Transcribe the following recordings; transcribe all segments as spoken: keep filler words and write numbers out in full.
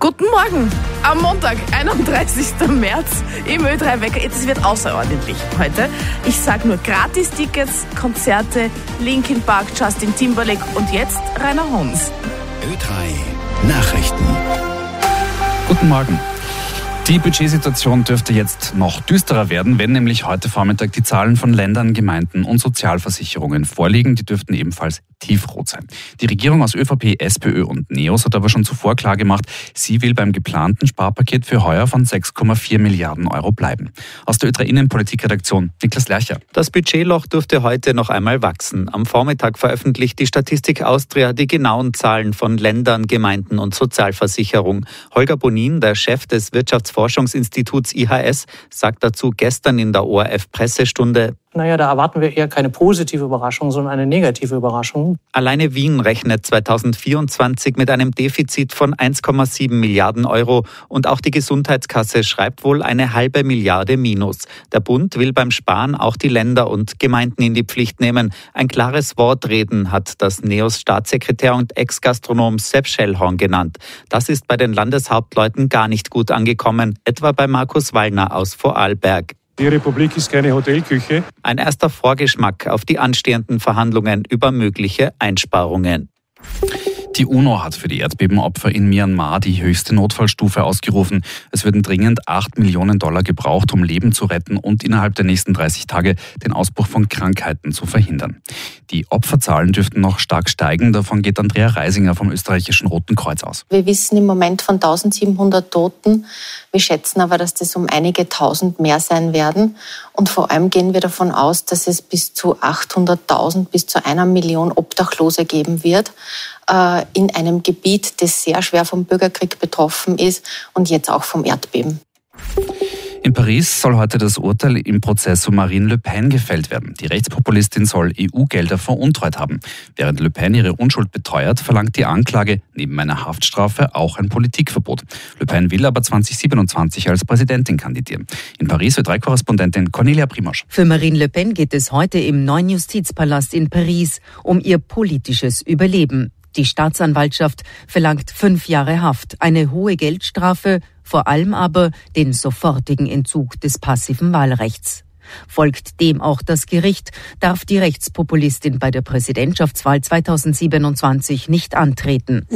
Guten Morgen, am Montag, einunddreißigsten März im Ö drei Wecker. Es wird außerordentlich heute. Ich sage nur Gratis-Tickets, Konzerte, Linkin Park, Justin Timberlake und jetzt Rainer Hons. Ö drei Nachrichten. Guten Morgen. Die Budgetsituation dürfte jetzt noch düsterer werden, wenn nämlich heute Vormittag die Zahlen von Ländern, Gemeinden und Sozialversicherungen vorliegen. Die dürften ebenfalls tiefrot sein. Die Regierung aus ÖVP, SPÖ und NEOS hat aber schon zuvor klargemacht, sie will beim geplanten Sparpaket für heuer von sechs Komma vier Milliarden Euro bleiben. Aus der Ö drei Innenpolitikredaktion Niklas Lercher. Das Budgetloch dürfte heute noch einmal wachsen. Am Vormittag veröffentlicht die Statistik Austria die genauen Zahlen von Ländern, Gemeinden und Sozialversicherung. Holger Bonin, der Chef des Wirtschaftsforschungsinstituts I H S, sagt dazu gestern in der O R F-Pressestunde: Naja, da erwarten wir eher keine positive Überraschung, sondern eine negative Überraschung. Alleine Wien rechnet zweitausendvierundzwanzig mit einem Defizit von eins Komma sieben Milliarden Euro und auch die Gesundheitskasse schreibt wohl eine halbe Milliarde Minus. Der Bund will beim Sparen auch die Länder und Gemeinden in die Pflicht nehmen. Ein klares Wort reden, hat das NEOS-Staatssekretär und Ex-Gastronom Sepp Schellhorn genannt. Das ist bei den Landeshauptleuten gar nicht gut angekommen, etwa bei Markus Wallner aus Vorarlberg. Die Republik ist keine Hotelküche. Ein erster Vorgeschmack auf die anstehenden Verhandlungen über mögliche Einsparungen. Die UNO hat für die Erdbebenopfer in Myanmar die höchste Notfallstufe ausgerufen. Es würden dringend acht Millionen Dollar gebraucht, um Leben zu retten und innerhalb der nächsten dreißig Tage den Ausbruch von Krankheiten zu verhindern. Die Opferzahlen dürften noch stark steigen. Davon geht Andrea Reisinger vom österreichischen Roten Kreuz aus. Wir wissen im Moment von eintausendsiebenhundert Toten. Wir schätzen aber, dass das um einige tausend mehr sein werden. Und vor allem gehen wir davon aus, dass es bis zu achthunderttausend, bis zu einer Million Obdachlose geben wird äh, in einem Gebiet, das sehr schwer vom Bürgerkrieg betroffen ist und jetzt auch vom Erdbeben. In Paris soll heute das Urteil im Prozess um Marine Le Pen gefällt werden. Die Rechtspopulistin soll E U-Gelder veruntreut haben. Während Le Pen ihre Unschuld beteuert, verlangt die Anklage neben einer Haftstrafe auch ein Politikverbot. Le Pen will aber zweitausendsiebenundzwanzig als Präsidentin kandidieren. In Paris Ö drei Korrespondentin Cornelia Primosch. Für Marine Le Pen geht es heute im neuen Justizpalast in Paris um ihr politisches Überleben. Die Staatsanwaltschaft verlangt fünf Jahre Haft, eine hohe Geldstrafe, vor allem aber den sofortigen Entzug des passiven Wahlrechts. Folgt dem auch das Gericht, darf die Rechtspopulistin bei der Präsidentschaftswahl zweitausendsiebenundzwanzig nicht antreten.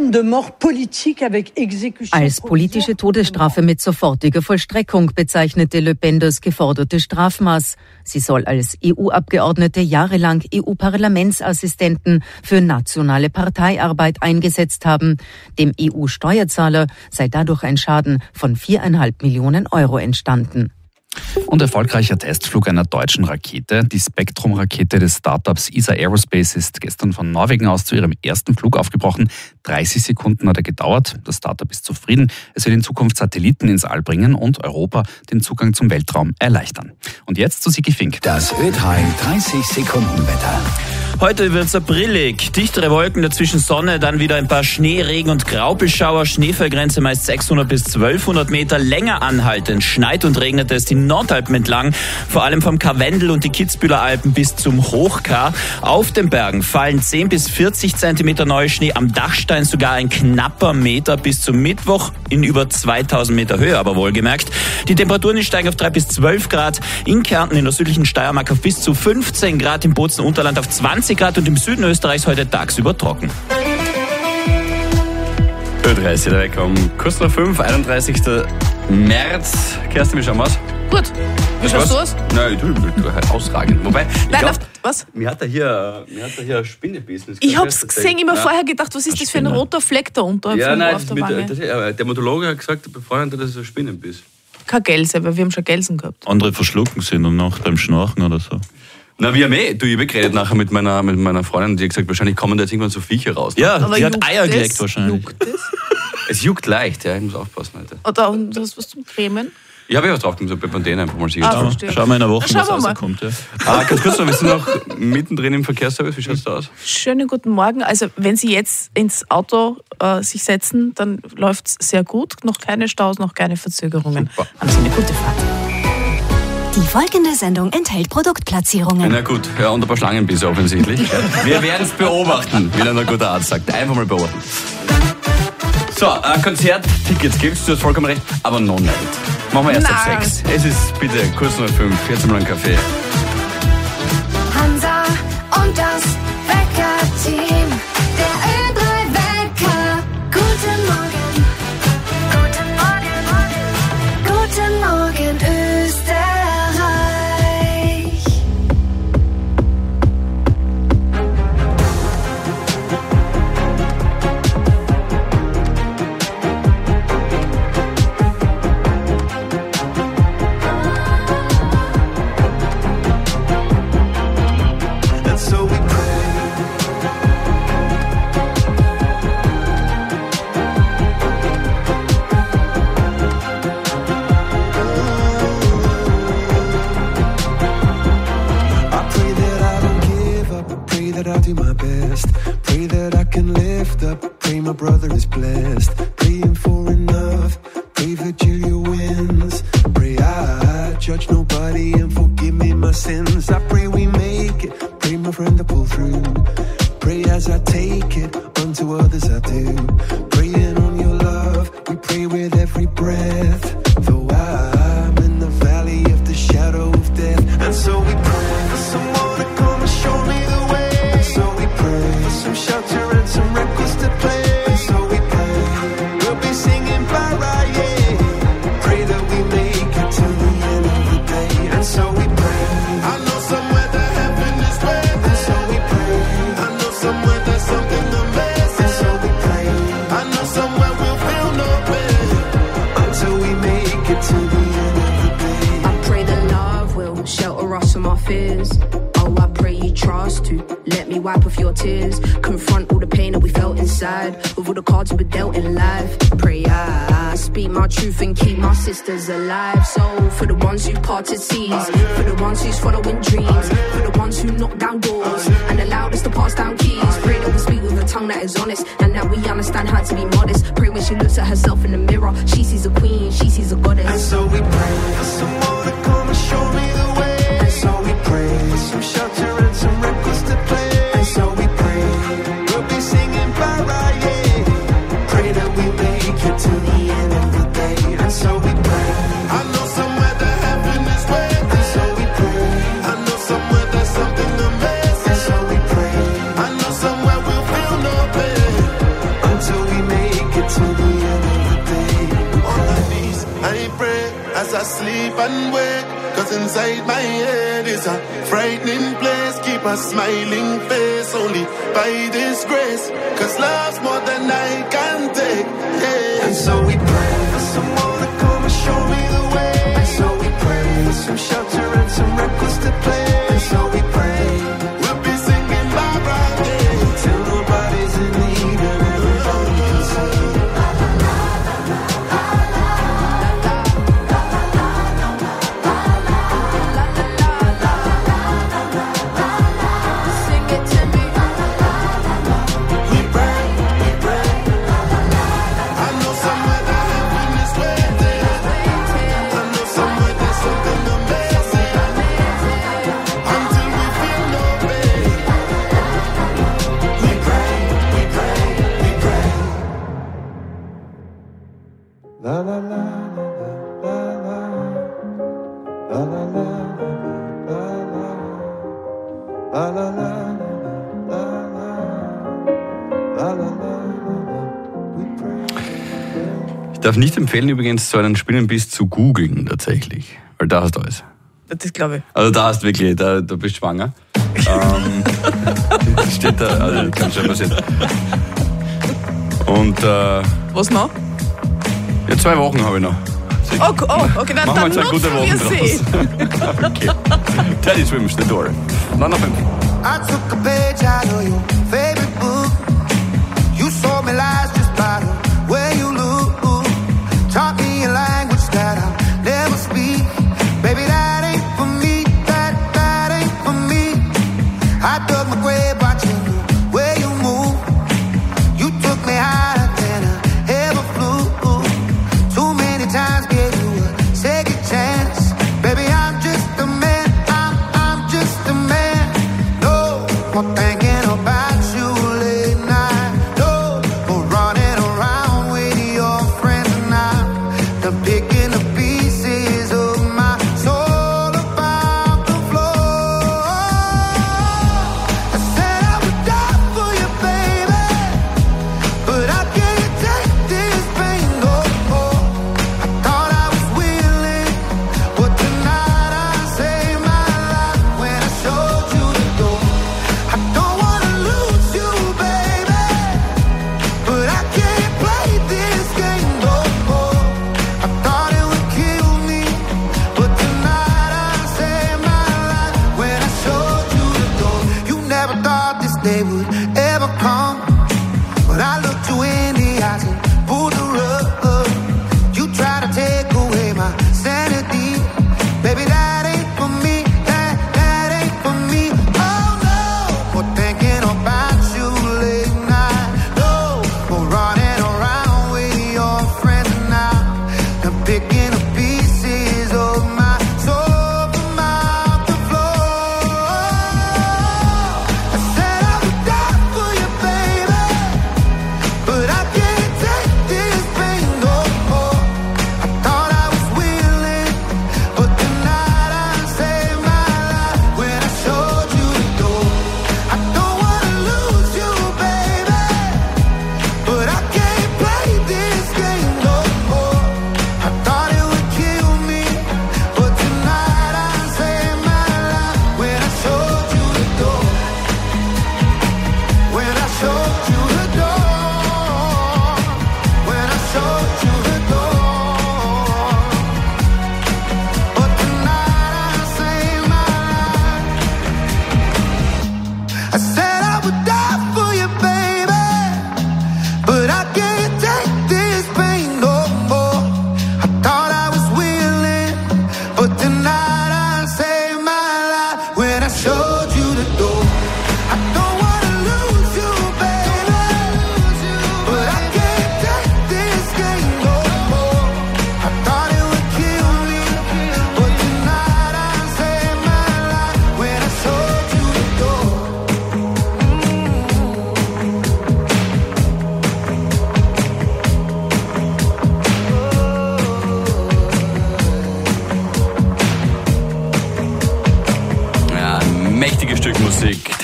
Als politische Todesstrafe mit sofortiger Vollstreckung bezeichnete Le Pen das geforderte Strafmaß. Sie soll als E U-Abgeordnete jahrelang E U-Parlamentsassistenten für nationale Parteiarbeit eingesetzt haben. Dem E U-Steuerzahler sei dadurch ein Schaden von viereinhalb Millionen Euro entstanden. Und erfolgreicher Testflug einer deutschen Rakete. Die Spektrum-Rakete des Startups E S A Aerospace ist gestern von Norwegen aus zu ihrem ersten Flug aufgebrochen. dreißig Sekunden hat er gedauert. Das Startup ist zufrieden. Es wird in Zukunft Satelliten ins All bringen und Europa den Zugang zum Weltraum erleichtern. Und jetzt zu Sigi Fink. Das Ö drei dreißig Sekunden Wetter. Heute wird es brillig. Dichtere Wolken, dazwischen Sonne, dann wieder ein paar Schnee, Regen und Graupelschauer. Schneefallgrenze meist sechshundert bis zwölfhundert Meter. Länger anhaltend schneit und regnet es die Nordalpen entlang. Vor allem vom Karwendel und die Kitzbüheler Alpen bis zum Hochkar. Auf den Bergen fallen zehn bis vierzig Zentimeter Neuschnee. Am Dachstein sogar ein knapper Meter bis zum Mittwoch in über zweitausend Meter Höhe, aber wohlgemerkt. Die Temperaturen steigen auf drei bis zwölf Grad. In Kärnten, in der südlichen Steiermark auf bis zu fünfzehn Grad. Im Bozen-Unterland auf zwanzig Grad und im Süden Österreichs heute tagsüber trocken. Ö drei ist wieder weg um kurz nach fünf, einunddreißigsten März. Kerstin, wie schauen wir aus? Gut. Wie schaust du aus? Nein, du, du, du halt ausragend. Wobei, ich Nein, glaub, auf, was? Mir hat er hier, mir hat er hier ein Spinnenbissen. Ich hab's gesehen, immer ja. vorher gedacht, was ist das für ein roter Fleck da unter ja, nein, auf der mit, Wange? Das, der Dermatologe hat gesagt, der Freund hat das ein Spinnenbiss. Kein Gelse, weil wir haben schon Gelsen gehabt. Andere verschlucken sie und noch beim Schnarchen oder so. Na, wir haben eh, du, ich habe geredet nachher mit meiner, mit meiner Freundin und die hat gesagt, wahrscheinlich kommen da jetzt irgendwann so Viecher raus. Ja, aber die hat Eier gelegt wahrscheinlich. Juckt das? Es juckt leicht, ja, ich muss aufpassen heute. Oder und hast du was zum Cremen? Ich habe ja was drauf gemacht, so bei Pantene einfach mal sicher. Ah, Schau, schau mal in einer Woche, was rauskommt. Ja. Ah, ganz kurz noch, wir sind noch mittendrin im Verkehrsservice, wie schaut es da aus? Schönen guten Morgen. Also wenn Sie jetzt ins Auto äh, sich setzen, dann läuft es sehr gut. Noch keine Staus, noch keine Verzögerungen. Super. Haben Sie eine gute Fahrt. Die folgende Sendung enthält Produktplatzierungen. Na gut, ja, und ein paar Schlangenbisse offensichtlich. Wir werden es beobachten, wie dann ein guter Arzt sagt. Einfach mal beobachten. So, äh, Konzerttickets gibt's, du hast vollkommen recht, aber noch nicht. Machen wir erst ab Nein. sechs. Es ist bitte kurz nach fünf, jetzt mal einen Kaffee. Hansa und das Wecker-Team. Der Ö drei Wecker. Guten Morgen. Guten Morgen. Guten Morgen, Österreich. I'll do my best. Pray that I can lift up. Pray my brother is blessed. Praying for enough. Pray Virgilia wins. Pray I judge nobody and forgive me my sins. I pray we make it. Pray my friend to pull through. Pray as I take it. Unto others I do. Praying on your love. We pray with every breath. Though I'm in the valley of the shadow of death. And so we pray for someone to come and show me the way. Some shelter and some records to play. And so we pray, we'll be singing para, yeah. Pray that we make it to the end of the day. And so we pray, I know somewhere that heaven is waiting. And so we pray, I know somewhere there's something amazing. And so we pray, I know somewhere we'll feel no pain until we make it to the end of the day. I pray that love will shelter us from our fears. Oh, I pray you trust to let me wipe off your tears. Confront all the pain that we felt inside with all the cards we dealt in life. Pray I speak my truth and keep my sisters alive. So for the ones who parted seas, for the ones who's following dreams, for the ones who knock down doors and allowed us to pass down keys. Pray that we speak with a tongue that is honest and that we understand how to be modest. Pray when she looks at herself in the mirror, she sees a queen, she sees a goddess. And so we pray for someone to come and show me the way. And so we pray for some shelter and some records to play. And so we pray, we'll be singing para, yeah. Pray that we make it to the end of the day. And so we pray, I know somewhere that heaven is waiting. And so we pray, I know somewhere there's something amazing. And so we pray, I know somewhere we'll feel no pain until we make it to the end of the day. On my knees, I pray as I sleep and wake. Cause inside my head is a frightening place. Keep a smiling face only by this grace. Cause love's more than I can take, yeah. And so we pray for someone to come and show me the way. And so we pray for some shelter and some records to play. And so we pray, we'll be singing Barbara, yeah. Till nobody's in need and everybody can sing. Ich darf nicht empfehlen, übrigens so einen Spinnenbiss zu googeln, tatsächlich. Weil da hast du alles. Das glaube ich. Also da hast du wirklich, da, da bist du schwanger. ähm, steht da, also kann schon passieren. Und, äh, was noch? Ja, zwei Wochen habe ich noch. Oh, oh, okay, dann, dann nutzen wir wir sie. Okay. Teddy Swims, The Door. None of him. I took a page out of your favorite book. You sold me lies just by the way you look. Taught me a language that I'll never speak. Baby, that ain't for me. That, that ain't for me. I dug my grave watching the way you move. You took me higher than I ever flew. Too many times gave you a second chance. Baby, I'm just a man. I'm, I'm just a man. No more thinking about you.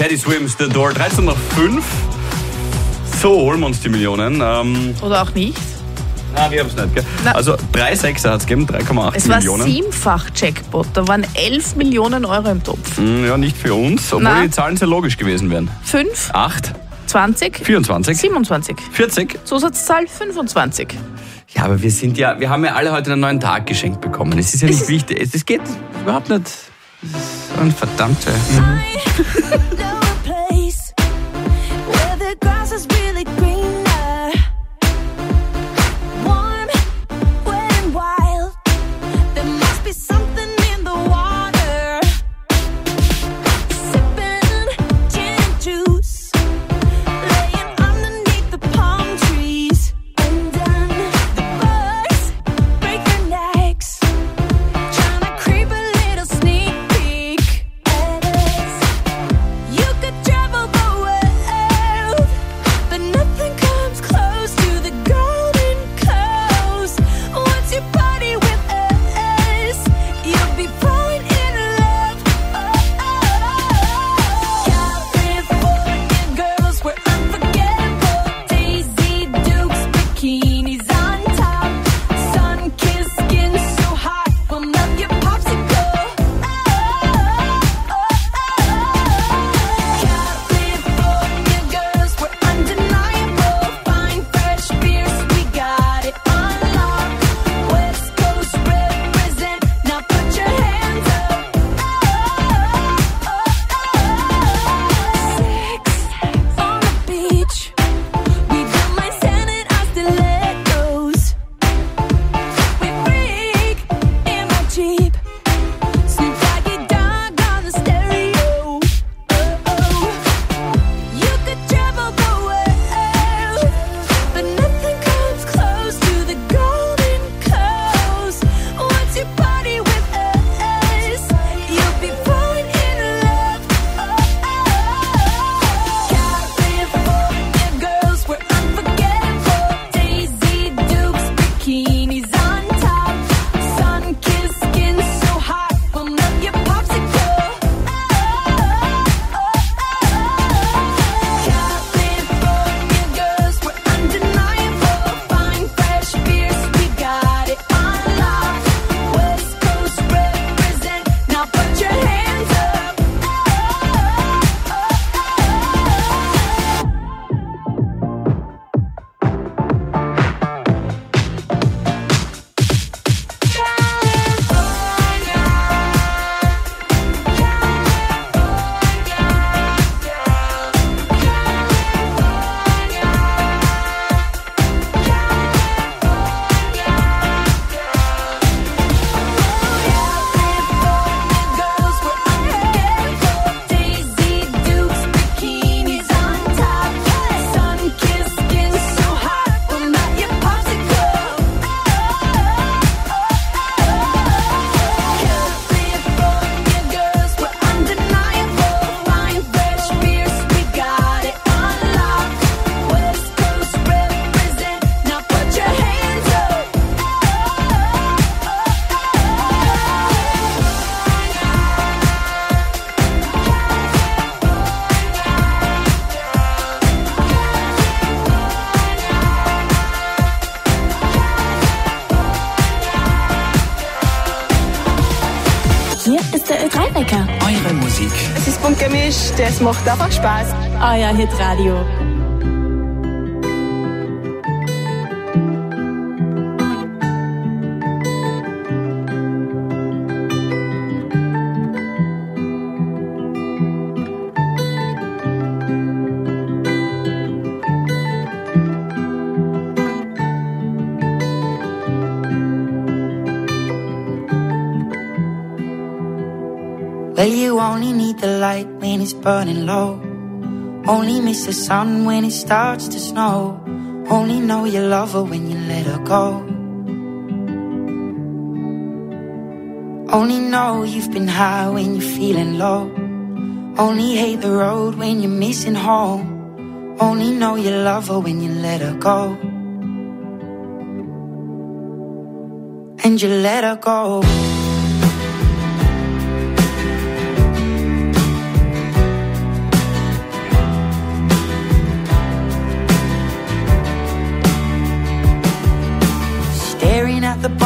Teddy Swims, The Door. dreizehn nach fünf. So holen wir uns die Millionen. Ähm, Oder auch nicht. Nein, wir haben es nicht. Gell? Also drei Sechser hat es gegeben, drei Komma acht Es war Millionen. siebenfach Jackpot. Da waren elf Millionen Euro im Topf. Ja, nicht für uns, obwohl Na. die Zahlen sehr logisch gewesen wären. fünf, acht, zwanzig, vierundzwanzig, siebenundzwanzig, vierzig. Zusatzzahl fünfundzwanzig. Ja, aber wir sind ja, wir haben ja alle heute einen neuen Tag geschenkt bekommen. Es ist ja nicht ist wichtig. Es, es geht überhaupt nicht. Das ist so ein verdammter. Eure Musik. Es ist bunt gemischt, es macht einfach Spaß. Euer Hitradio. Well, you only need the light when it's burning low. Only miss the sun when it starts to snow. Only know you love her when you let her go. Only know you've been high when you're feeling low. Only hate the road when you're missing home. Only know you love her when you let her go. And you let her go.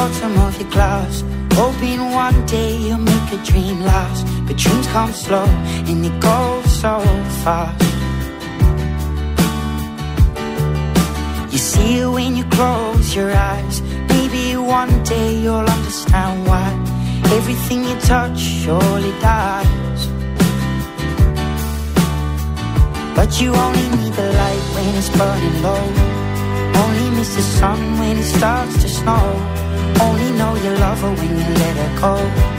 bottom of your glass, hoping one day you'll make a dream last. But dreams come slow and they go so fast. You see it when you close your eyes. Maybe one day you'll understand why everything you touch surely dies. But you only need the light when it's burning low. Only miss the sun when it starts to snow. Only know you love her when you let her go.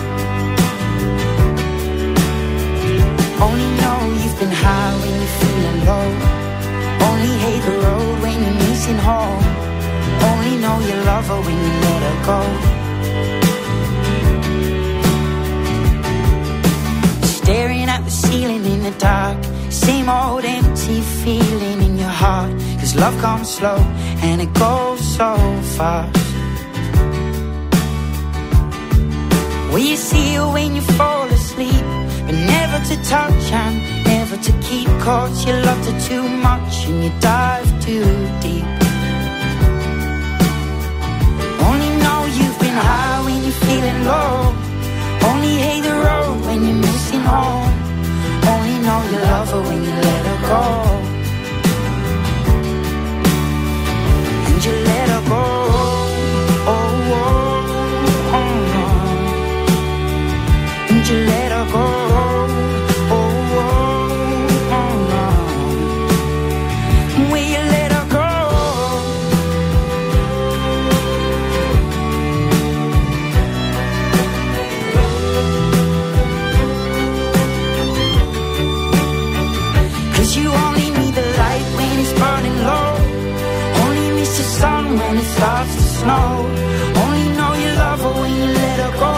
Only know you've been high when you're feeling low. Only hate the road when you're missing home. Only know you love her when you let her go. Staring at the ceiling in the dark, same old empty feeling in your heart. Cause love comes slow and it goes so fast. Will you see her when you fall asleep, but never to touch and never to keep? Cause you loved her too much and you dive too deep. Only know you've been high when you're feeling low. Only hate the road when you're missing home. Only know you love her when you let her go. And you let her go. Oh, oh, oh, oh. And you let her go. Oh, oh, oh, oh. Will you let her go? You only need the light when it's burning low. Only miss the sun when it starts to snow. Only know you love her when you let her go.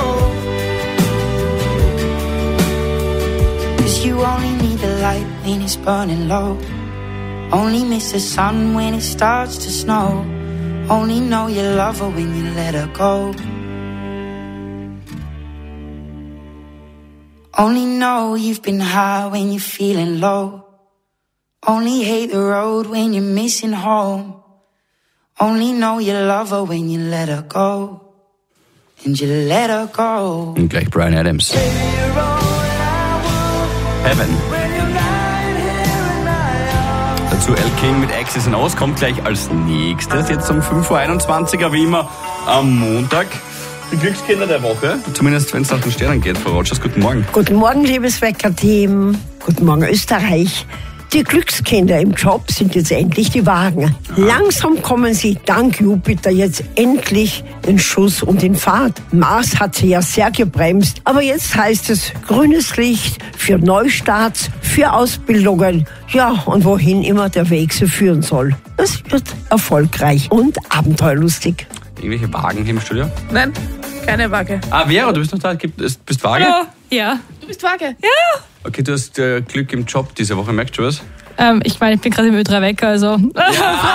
Cause you only need the light when it's burning low. Only miss the sun when it starts to snow. Only know you love her when you let her go. Only know you've been high when you're feeling low. Only hate the road when you're missing home. Only know you love her when you let her go. And you let her go. Und gleich Bryan Adams. Heaven. Dazu El King mit X's and O's kommt gleich als nächstes. Jetzt um fünf Uhr einundzwanzig, wie immer am Montag. Die Glückskinder der Woche. Zumindest wenn es nach den Sternen geht. Frau Rogers, guten Morgen. Guten Morgen, liebes Wecker-Team. Guten Morgen, Österreich. Die Glückskinder im Job sind jetzt endlich die Wagen. Langsam kommen sie dank Jupiter jetzt endlich den Schuss und in Fahrt. Mars hat sie ja sehr gebremst, aber jetzt heißt es grünes Licht für Neustarts, für Ausbildungen, ja, und wohin immer der Weg sie führen soll. Das wird erfolgreich und abenteuerlustig. Irgendwelche Wagen hier im Studio? Nein, keine Waage. Ah, Vera, du bist noch da? Bist, bist Waage? Ja. Ja. Du bist Waage? Ja. Okay, du hast äh, Glück im Job diese Woche, merkst du was? Ähm, ich meine, ich bin gerade im Ö drei Wecker, also. Ja,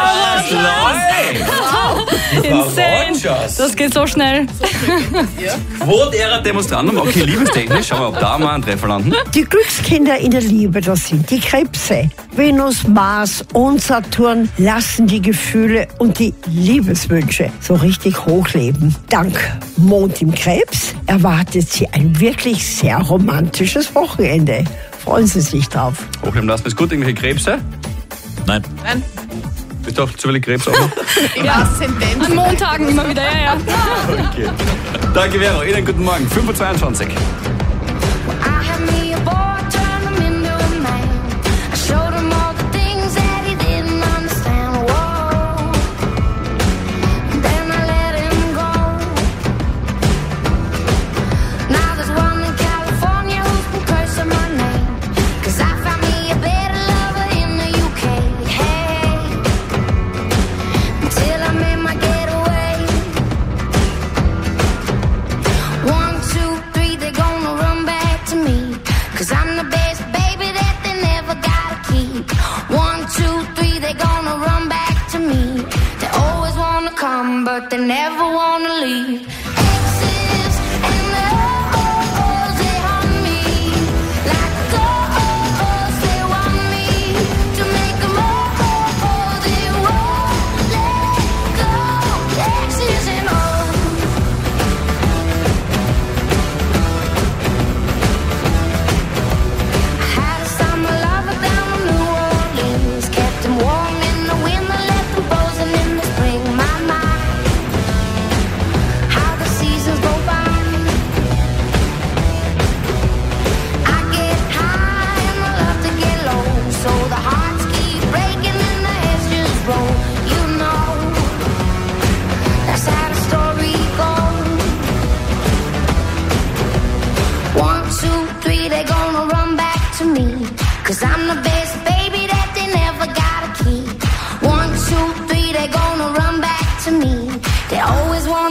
Insane. Das geht so schnell. Quod erat demonstrandum. Okay, liebestechnisch, schauen wir, ob da mal ein Treffer landen. Die Glückskinder in der Liebe, das sind die Krebse. Venus, Mars und Saturn lassen die Gefühle und die Liebeswünsche so richtig hochleben. Dank Mond im Krebs erwartet sie ein wirklich sehr romantisches Wochenende. Freuen Sie sich drauf. Hochleben lassen ist gut. Irgendwelche Krebse? Nein. Nein. Bist du auch zufällig Krebs auch noch? Im Aszendent. An Montagen immer wieder, ja, ja. Okay. Danke, Vero. Ihnen guten Morgen. fünf Uhr zweiundzwanzig. But they never wanna leave.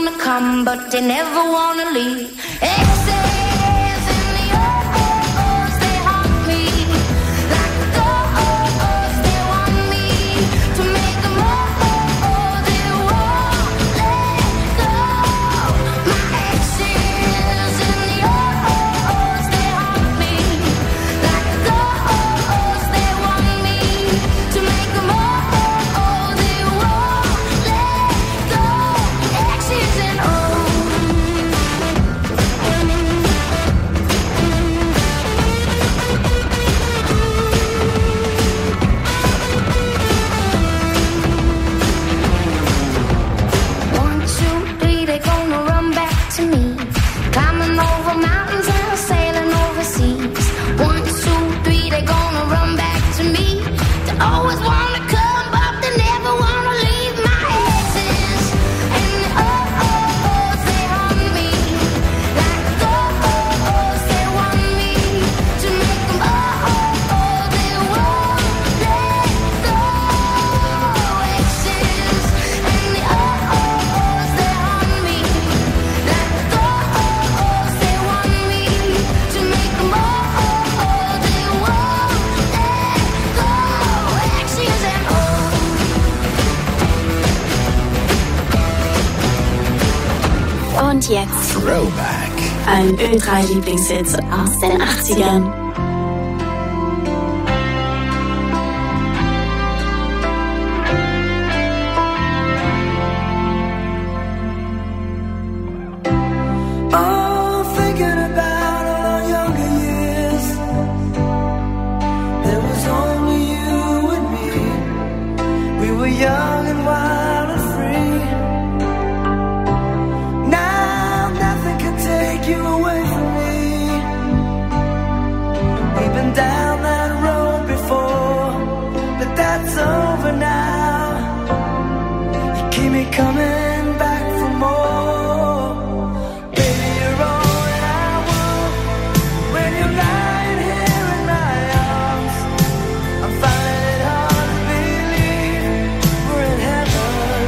wanna come, but they never wanna leave. Exes in the oh-oh-ohs, they haunt me. Like the oh-oh-ohs, they want me to make them oh-oh-oh, they won't let go. My exes in the oh-oh-ohs, they haunt me. Like the oh-oh-ohs, they want me to make them oh-oh-oh, they won't let go. Exes and oh. One, two, three, they gonna run back to me. Climbing over mountains and sailing overseas. One, two, three, they gonna run back to me. They always wanna come, but they never wanna leave. My exes and the oh-oh-ohs, they haunt me. Like the oh-oh-ohs, they want me to make them oh-oh-oh, they won't let go. Exes and the oh-oh-ohs, they haunt me. Like the oh-oh-ohs, they want me to make them oh-oh-oh, they won't let go. Exes and oh. Und jetzt Throwback. Ein Ö drei Lieblingshit aus den achtzigern. Oh, thinking about all our younger years. There was only you and me. We were young and wild and free. Now nothing can take you away from me. We've been down that road before, but that's over now. You keep me coming back for more. Baby, you're all that I want. When you're lying here in my arms, I'm finding it hard to believe we're in heaven.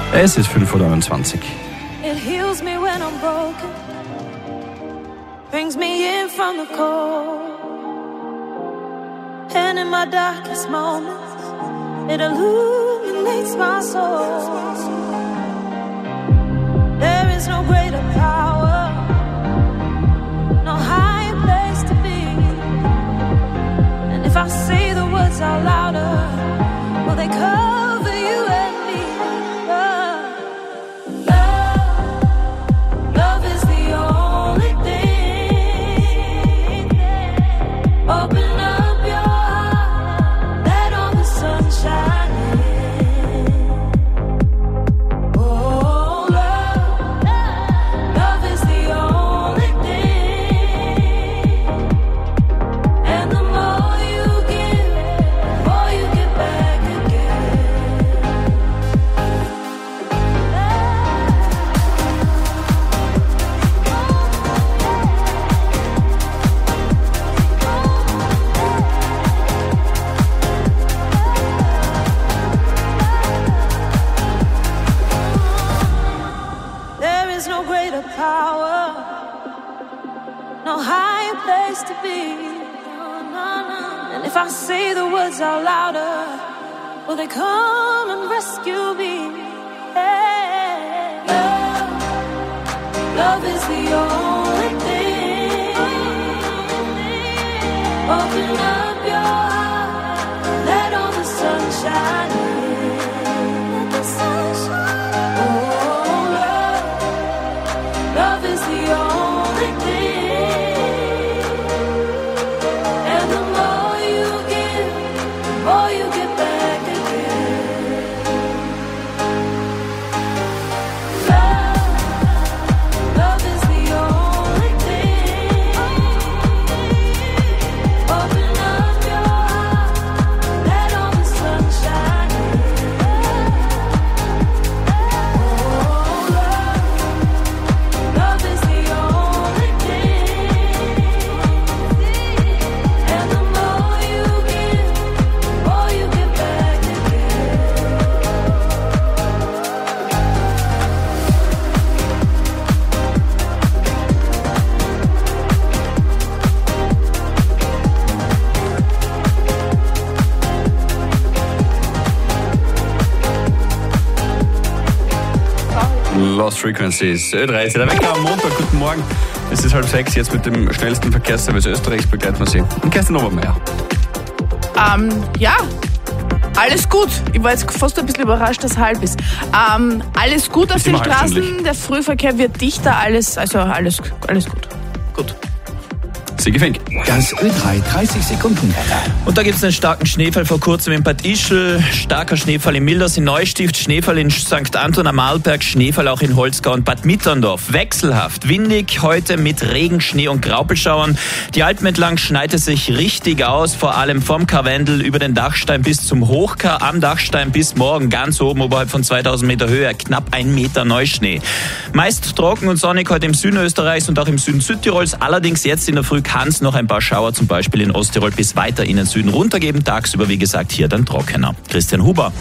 Es ist fünf Uhr neunundzwanzig. It heals me when I'm broken, brings me in from the cold, and in my darkest moments, it illuminates my soul. There is no greater power, no higher place to be, and if I say the words out louder, will they cover you and me? Love, love, love is the only thing. Open up your heart, let all the sun shine in. Oh, love, love is the only thing. And the more you give, the more you get back again. There is no greater power, no higher place to be. And if I say the words out louder, will they come and rescue me? Hey, love, love is the only thing. Open up your heart, let all the sun shine in. Let the sun shine. Oh, love, love is the only thing. And the more you give, the more you get back again. Love, love is the only thing. Open up your heart, let all the sun shine in. Oh, love, love is the only thing. And the more you give, the more you get back again. Lost Frequencies. Ö drei, der Wecker am Montag. Guten Morgen. Es ist halb sechs. Jetzt mit dem schnellsten Verkehrsservice Österreichs begleiten wir Sie. Und Kerstin Obermeier. Ähm, ja, alles gut. Ich war jetzt fast ein bisschen überrascht, dass halb ist. Ähm, alles gut auf Ist den immer Straßen. halbstündlich. Der Frühverkehr wird dichter. Alles, also alles, alles gut. Gut. Sigi Fink. Das Ö drei dreißig Sekunden Wetter. Und da gibt es einen starken Schneefall vor kurzem in Bad Ischl, starker Schneefall in Milders, in Neustift, Schneefall in Sankt Anton am Arlberg, Schneefall auch in Holzgau und Bad Mitterndorf. Wechselhaft, windig, heute mit Regen, Schnee und Graupelschauern. Die Alpen entlang schneit es sich richtig aus, vor allem vom Karwendel über den Dachstein bis zum Hochkar, am Dachstein bis morgen ganz oben oberhalb von zweitausend Meter Höhe, knapp ein Meter Neuschnee. Meist trocken und sonnig heute im Süden Österreichs und auch im Süden Südtirols, allerdings jetzt in der Früh kann es noch ein paar Schauer, zum Beispiel in Osttirol bis weiter in den Süden runtergeben. Tagsüber, wie gesagt, hier dann trockener. Christian Huber.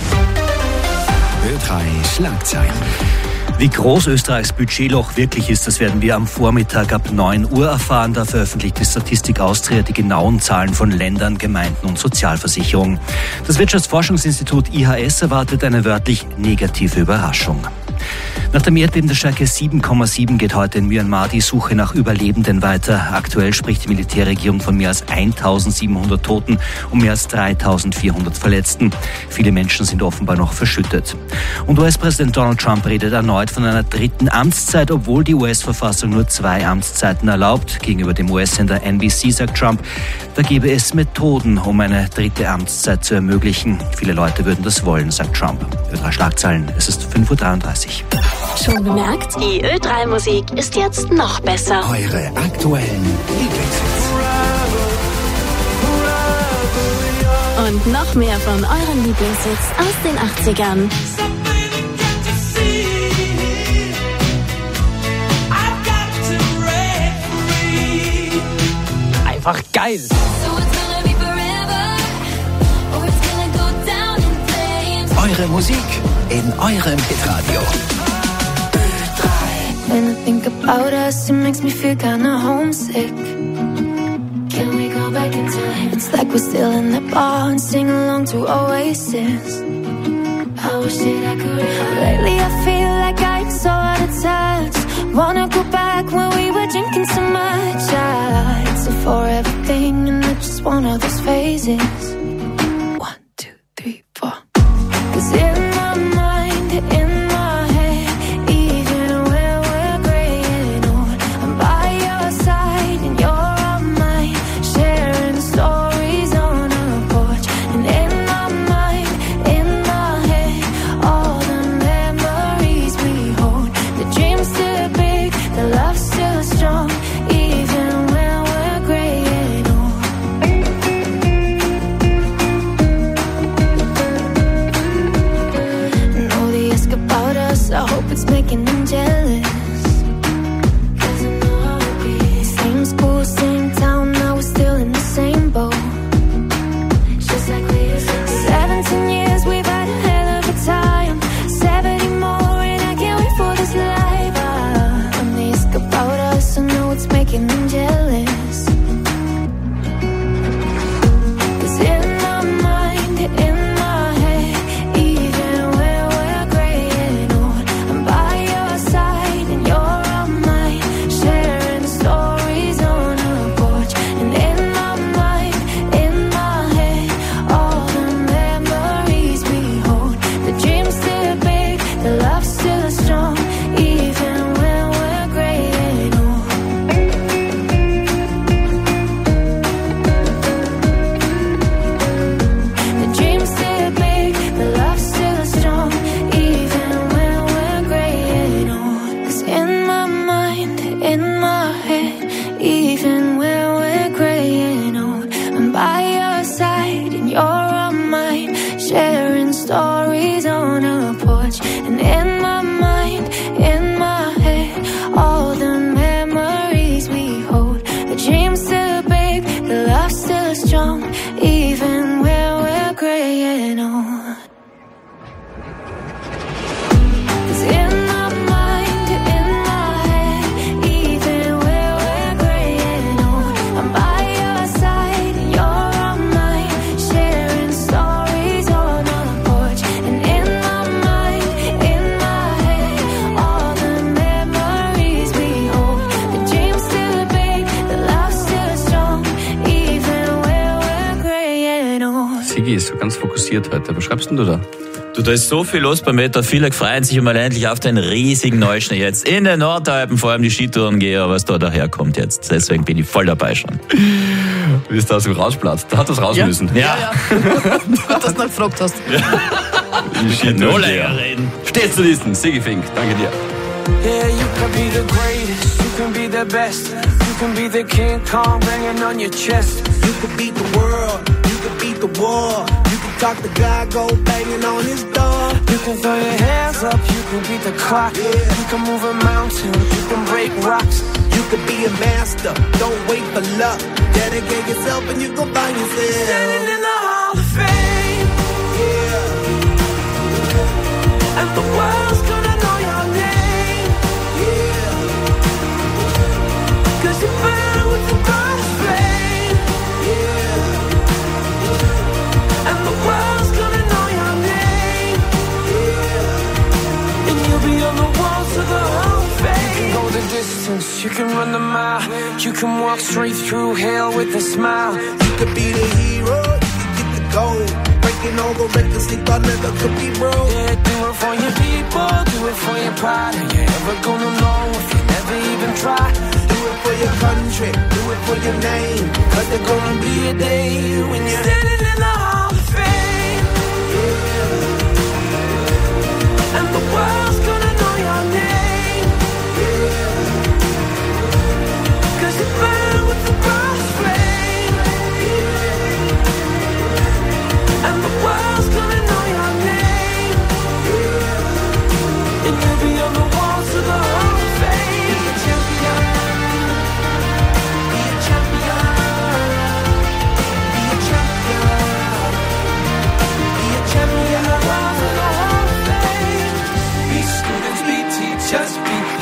Ö drei Schlagzeilen. Wie groß Österreichs Budgetloch wirklich ist, das werden wir am Vormittag ab neun Uhr erfahren. Da veröffentlicht die Statistik Austria die genauen Zahlen von Ländern, Gemeinden und Sozialversicherungen. Das Wirtschaftsforschungsinstitut I H S erwartet eine wörtlich negative Überraschung. Nach dem Erdbeben der Stärke sieben Komma sieben geht heute in Myanmar die Suche nach Überlebenden weiter. Aktuell spricht die Militärregierung von mehr als eintausendsiebenhundert Toten und mehr als dreitausendvierhundert Verletzten. Viele Menschen sind offenbar noch verschüttet. Und U S-Präsident Donald Trump redet erneut von einer dritten Amtszeit, obwohl die U S-Verfassung nur zwei Amtszeiten erlaubt. Gegenüber dem U S-Sender N B C sagt Trump, da gäbe es Methoden, um eine dritte Amtszeit zu ermöglichen. Viele Leute würden das wollen, sagt Trump. Ö drei Schlagzeilen, es ist fünf Uhr dreiunddreißig. Schon bemerkt? Die Ö drei Musik ist jetzt noch besser. Eure aktuellen Lieblingshits. Und noch mehr von euren Lieblingshits aus den achtzigern. Einfach geil. Eure Musik in eurem Hitradio. When I think about us, it makes me feel kinda homesick. Can we go back in time? It's like we're still in the bar and sing along to Oasis. I wish that I could. Lately I feel like I'm so out of touch. Wanna go back when we were drinking so much. Ah, it's a forever thing and I just want all those phases. One, two, three, four. 'Cause in my mind, in my head, even when we're graying old, I'm by your side and you're on mine, sharing stories on a porch. And in my mind, in my head, all the memories we hold. The dream's still big, the love's still strong, even when we're graying old. And all they ask about us, I hope it's making them jealous. 'Cause I know how it be. Same school, same town, now we're still in the same boat. Just like we used to be. Seventeen years, we've had a hell of a time. Seventy more, and I can't wait for this life. Ah, when they ask about us, I know it's making them jealous. 'Cause in my mind, in my head, even when we're graying old, I'm by your side and you're on mine, sharing stories on a porch. And in my mind, in my head, all the memories we hold. The dream's still big, the love's still strong, even when we're graying old. The dream's still big, the love's still strong, even when we're graying old. 'Cause in my mind, in my head, even when we're graying old, I'm by your side and you're on mine, sharing stories on a porch. And in my mind, in my head, all the memories we hold. The dream's still big, the love's still strong, even when we're graying old. 'Cause in my mind, in my head, even when we're graying old, I'm by your side and you're on mine, sharing stories on a porch. And in my mind, in my head, all the memories we hold. The dream's still big, the love's still strong, even when we're graying old. Sigi ist so ganz fokussiert heute. Was schreibst denn du da? Du, da ist so viel los beim Wetter. Viele freuen sich immer endlich auf den riesigen Neuschnee jetzt. In den Nordalpen, vor allem die Skitourengeher, was da daherkommt jetzt. Deswegen bin ich voll dabei schon. Wie ist da aus dem Rausplatz? Da hat das raus Ja. müssen. Ja, ja. Gut, dass du noch gefragt hast. Die Skitourengeher. Stehst du diesen? Sigi Fink, danke dir. Yeah, you can be the greatest, you can be the best. You can be the King Kong banging on your chest. You could beat the world, you could beat the war. You could talk the guy, go banging on his door. You can throw your hands up, you can beat the clock. You can move a mountain, you can break rocks. You could be a master, don't wait for luck. Dedicate yourself and you gon' find yourself. Standing in the Hall of Fame. Yeah. And the world's gonna know your name. Yeah. 'Cause you burn with the brightest flame. Yeah. And the world's gonna know your name. Yeah. And you'll be on the walls of the Hall of Fame. You can go the distance, you can run the mile. You can walk straight through hell with a smile. You could be the hero, you could get the gold. Breaking all the records they thought never could be broke. Yeah, do it for your people, do it for your pride. Are you ever gonna know if you never even try? Do it for your country, do it for your name. 'Cause there's gonna be a day when you're standing in the Hall of Fame. Yeah. And the world's gonna know your name. Yeah. 'Cause you burn with the brightest flame. Yeah. And the world's gonna know your name. Yeah. And you'll be on the walls of the Hall of Fame. Be a champion. Be a champion. Be a champion. Be a champion. On the walls of the Hall of Fame.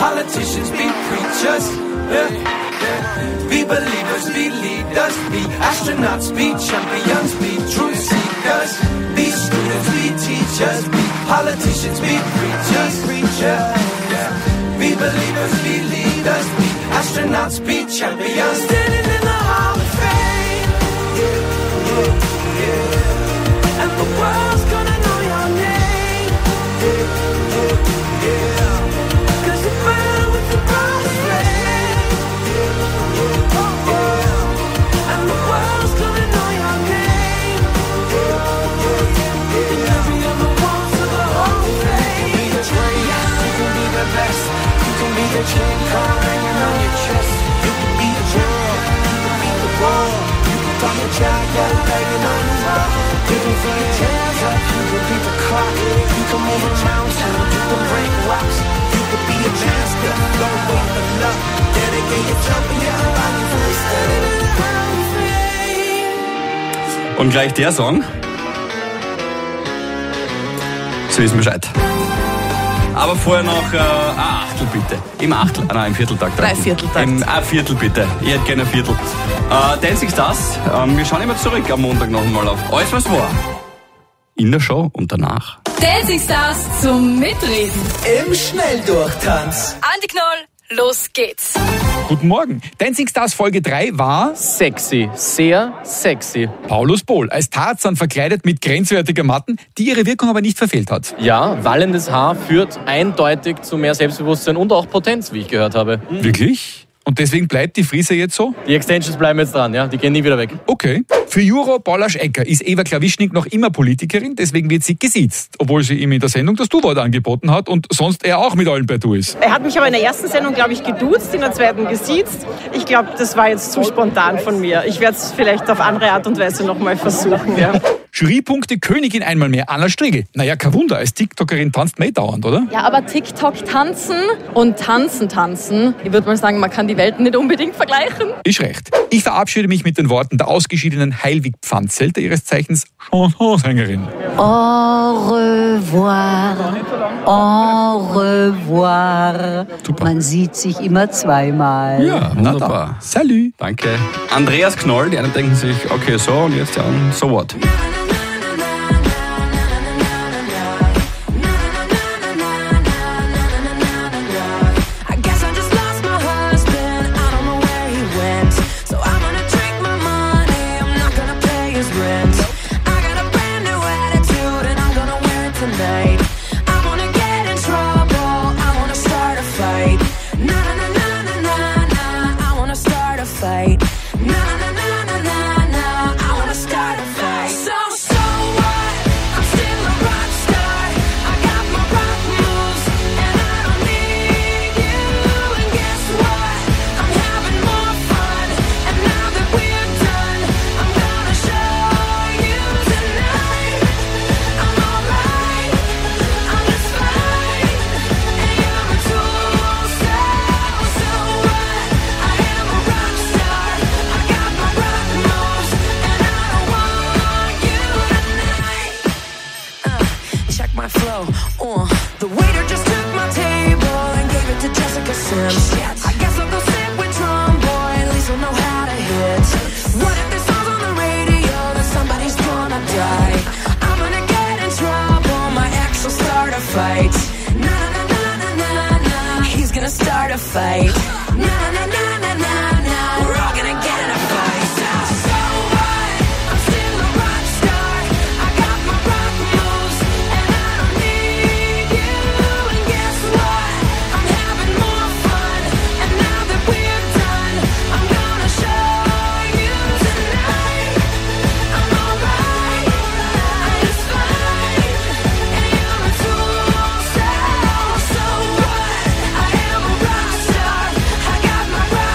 Politicians be preachers. Yeah, yeah. Be believers, be leaders, be astronauts, be champions, be truth seekers. Be students, be teachers, be politicians, be preachers, preachers. Yeah. Be believers, be leaders, be astronauts, be champions. Standing in the Hall of Fame. Yeah, yeah, yeah. And the world's gonna know your name. Yeah, yeah, yeah. 'Cause you burn with the bright flame. Yeah, yeah. And the world's gonna know your name. Yeah, yeah. And every other walls of the Hall of Fame. You can be the greatest, you can be the best. You can be the chain car hanging on your chest. You can be a girl, you can be the wall. You can talk a jacket banging on the wall. You can throw your hands up, you can beat the clock. You can move a mountain, you can break rocks. You can be a master, don't wait for luck. Dedicate your jumping your body for the standing in the Hall of Fame. Und gleich der Song. Sie wissen Bescheid. Aber vorher noch äh, ein Achtel bitte. Im Achtel, ah, nein, im Vierteltakt. Dreivierteltakt. Im ein Viertel bitte. Ich hätte gerne ein Viertel. Äh, Dancing Stars, ähm, wir schauen immer zurück am Montag noch einmal auf alles, was war. In der Show und danach. Dancing Stars zum Mitreden. Im Schnelldurchtanz. Andi Knoll, los geht's. Guten Morgen. Dancing Stars Folge drei war Sexy, sehr sexy. Paulus Bohl als Tarzan verkleidet mit grenzwertiger Matten, die ihre Wirkung aber nicht verfehlt hat. Ja, wallendes Haar führt eindeutig zu mehr Selbstbewusstsein und auch Potenz, wie ich gehört habe. Wirklich? Und deswegen bleibt die Frise jetzt so? Die Extensions bleiben jetzt dran, ja, die gehen nie wieder weg. Okay. Für Juro Bolasch-Ecker ist Eva Klawischnik noch immer Politikerin, deswegen wird sie gesiezt, obwohl sie ihm in der Sendung das Du-Wort angeboten hat und sonst er auch mit allen per Du ist. Er hat mich aber in der ersten Sendung, glaube ich, geduzt, in der zweiten gesiezt. Ich glaube, das war jetzt zu spontan von mir. Ich werde es vielleicht auf andere Art und Weise nochmal versuchen. Ja. Jurypunkte Königin einmal mehr, Anna Striegel. Naja, kein Wunder, als TikTokerin tanzt man eh dauernd, oder? Ja, aber TikTok tanzen und tanzen tanzen. Ich würde mal sagen, man kann die Welten nicht unbedingt vergleichen. Ist recht. Ich verabschiede mich mit den Worten der ausgeschiedenen Heilwig Pfandzelter, ihres Zeichens Chansonsängerin. Au revoir, au revoir. Super. Man sieht sich immer zweimal. Ja, wunderbar. Salut. Danke. Andreas Knoll, die einen denken sich, okay, so und jetzt die anderen, so what? I am a rock star. I got my rock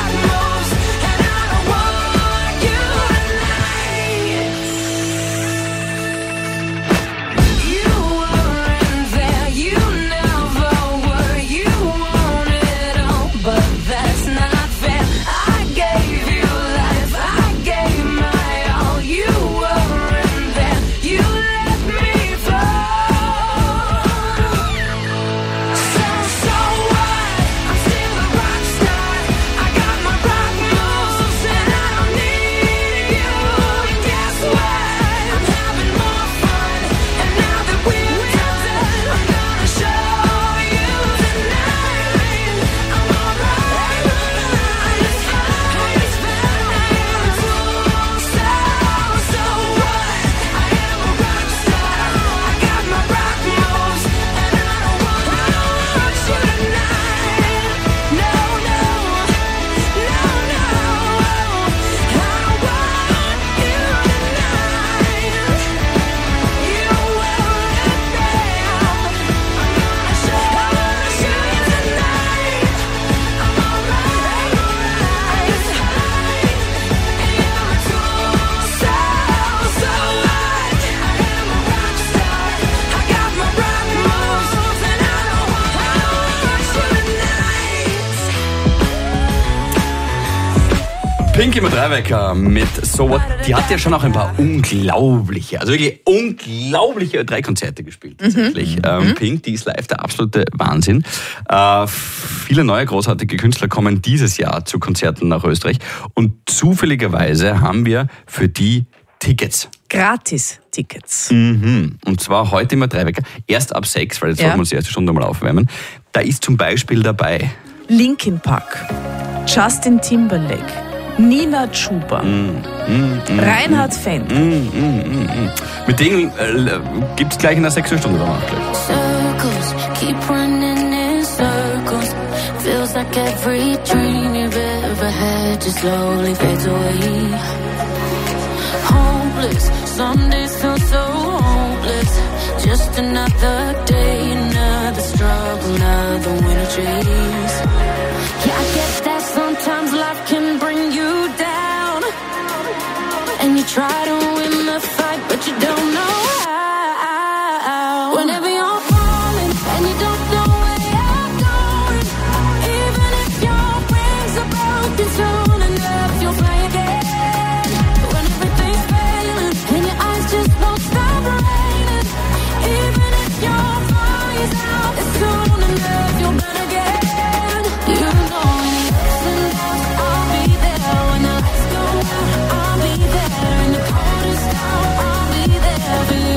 Pink im Dreiwecker mit So What. Die hat ja schon auch ein paar unglaubliche, also wirklich unglaubliche Ö drei Konzerte gespielt. Tatsächlich. Mhm. Ähm, Pink, die ist live der absolute Wahnsinn. Äh, viele neue großartige Künstler kommen dieses Jahr zu Konzerten nach Österreich und zufälligerweise haben wir für die Tickets. Gratis-Tickets. Mhm. Und zwar heute immer Dreiwecker. Erst ab sechs, weil jetzt Ja. wollen wir uns die erste Stunde mal aufwärmen. Da ist zum Beispiel dabei Linkin Park, Justin Timberlake, Nina Chuba, Mm, mm, mm, Reinhard Fendel. Mm, mm, mm, mm. Mit denen äh, gibt's gleich in der sechsten Stunde danach gleich. Circles keep running in circles. Feels like every dream you've ever had just slowly fades away. Hopeless, some days feel so hopeless. Just another day, another struggle, another winter chase. Yeah, I get that sometimes life can bring you down, and you try to win the fight, but you don't know how. Whenever you're falling and you don't know where you're going, even if your wings are broken, soon enough you'll fly again. When everything's failing and your eyes just won't stop raining, even if your fire's out, it's soon enough you'll burn again. You know when the ups and downs, I'll be there. When the lights go out, I'll be there. In the coldest hour, I'll be there for you.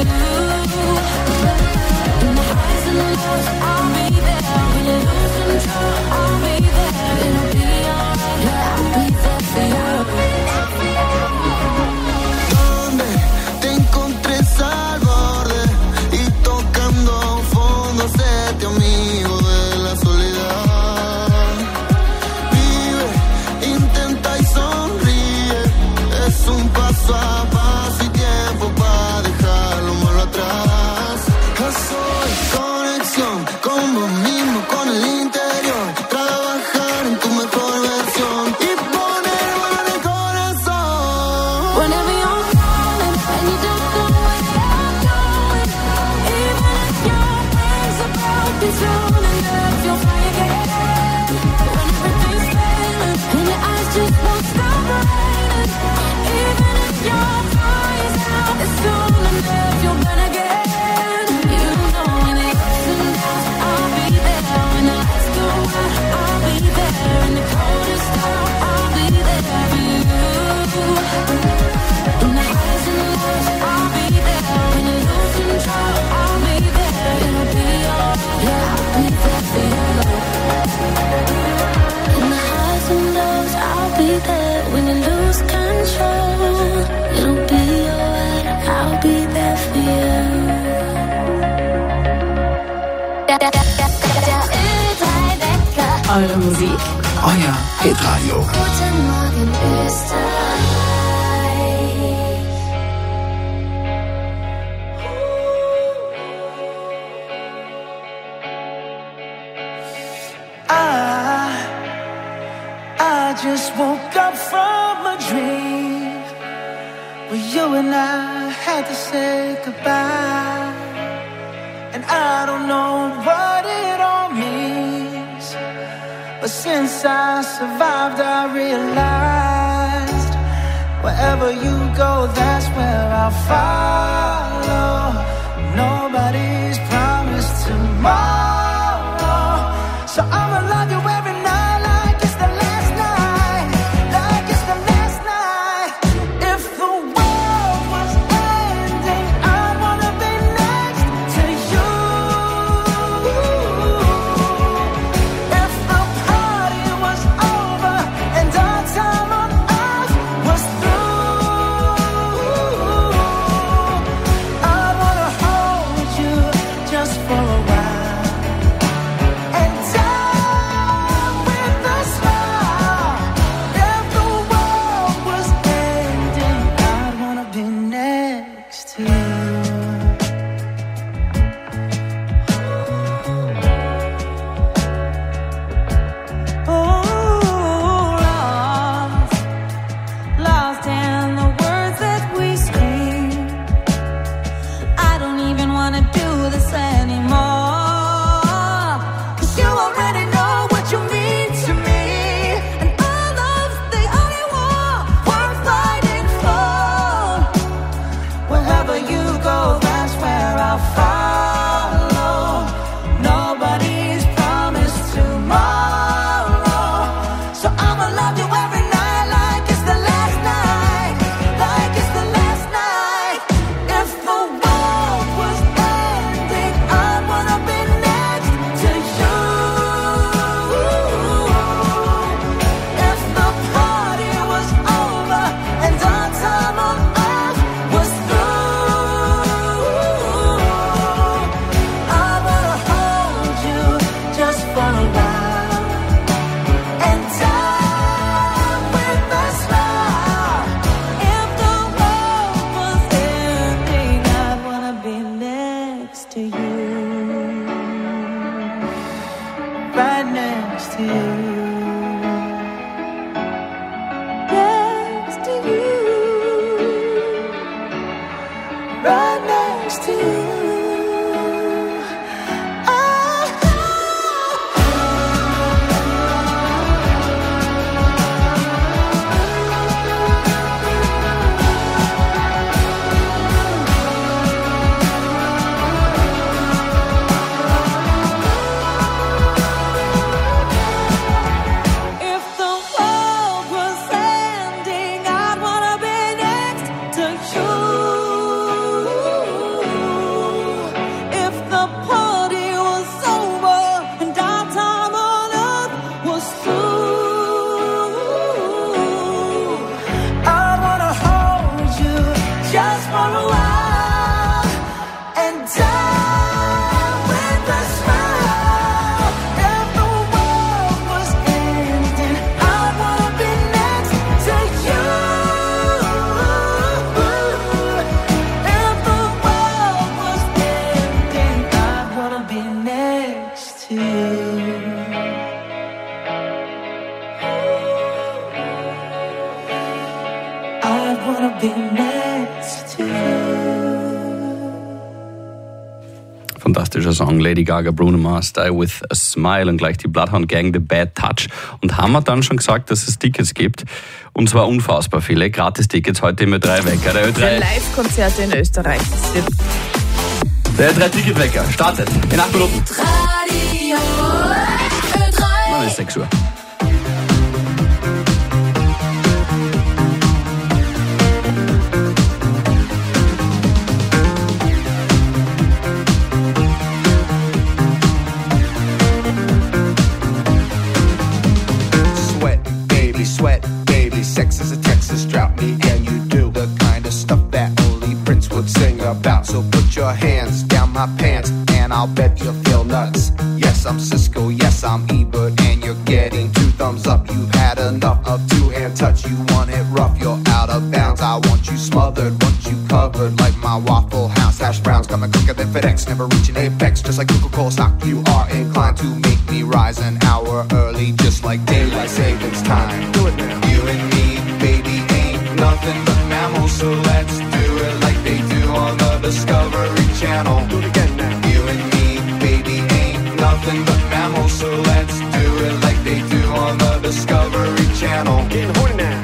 In the highs and lows, I'll be there. When you lose control, I'll be there. It'll be alright, yeah, I'll be there for you. Donde te encontres al borde y tocando fondo, séte amigo de la soledad. Vive, intenta y sonríe, es un paso a paso y tiempo para dejar lo malo atrás. Soy conexión con vos mismo, con el interior, trabajar en tu mejor versión y poner mano en el corazón. Whenever you're falling and you don't know where you're going, even if your wings are broken, soon enough you'll fly again. When everything's failing and your eyes just won't stop raining, even if your fire's out, it's soon enough you'll burn again. You know when the ups and downs, I'll be there. When the lights go out, I'll be there. In the coldest hour, I'll be there for you. In the highs and lows, I'll be there. When you lose control, I'll be there. It'll be alright, yeah, I'll be there for you. In the highs and lows, I'll be there. When you lose control, it'll be alright, I'll be there for you. Eure Musik, Euer Hitradio. Guten Morgen, Österreich. I, I just woke up from a dream where you and I had to say goodbye. And I don't know what it all means, but since I survived, I realized wherever you go, that's where I'll follow. Nobody's promised tomorrow, so I'ma love you every night like it's the last night, like it's the last night. If the world was ending, I'd wanna be next to you. If the party was over and our time on earth was through, I wanna hold you just for a while. right next to you. Next to you. Right next to you. Fantastischer Song, Lady Gaga, Bruno Mars, Die With A Smile und gleich die Bloodhound Gang, The Bad Touch. Und haben wir dann schon gesagt, dass es Tickets gibt. Und zwar unfassbar viele. Gratis-Tickets heute im Ö drei Wecker. Der Ö drei Für Live-Konzerte in Österreich. Das wird Der Ö drei Ticketwecker startet in acht Minuten. Radio Ö drei. Dann ist sechs Uhr. Sweat, baby, sex is a Texas drought. Me and you do the kind of stuff that only Prince would sing about. So put your hands down my pants and I'll bet you'll feel nuts. Yes, I'm Cisco, yes, I'm Ebert, and you're getting two thumbs up. You've had enough of two-hand touch. You want it rough, you're out of bounds. I want you smothered, want you covered like my Waffle House hash browns. Coming quicker than FedEx, never reaching apex. Just like Coca-Cola stock, you are inclined to make me rise an hour early, just like daylight savings time. Do it now. You and me, baby, ain't nothing but mammals, so let's do it like they do on the Discovery Channel. Do it again now. You and me, baby, ain't nothing but mammals, so let's do it like they do on the Discovery Channel. Getting horny now.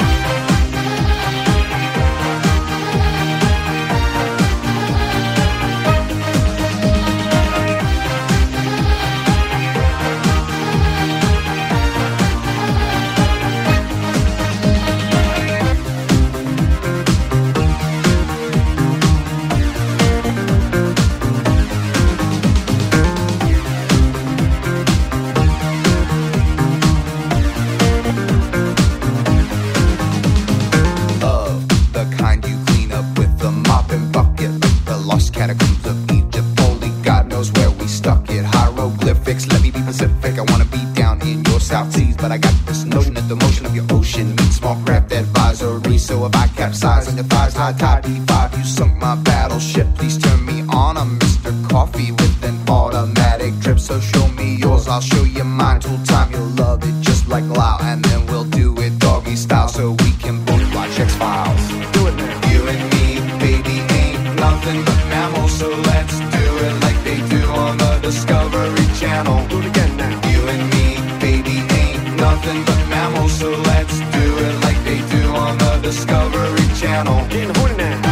Catacombs of Egypt, only God knows where we stuck it. Hieroglyphics, let me be Pacific. I wanna be down in your South Seas, but I got this notion that the motion of your ocean means small craft advisory. So if I capsize on your thighs, high tide B five, you sunk my battleship. Please turn me on, I'm Mister Coffee with an automatic drip. So show me yours, I'll show you mine. Tool time, you'll love it just like Lao, and then we'll do it doggy style, so we can both watch X-Files. Do it now. You and me, baby, ain't nothing but mammals, so let's do it like they do on the Discovery Channel. Do it again now. You and me, baby, ain't nothing but mammals, so let's do it like they do on the Discovery Channel. Getting horny now.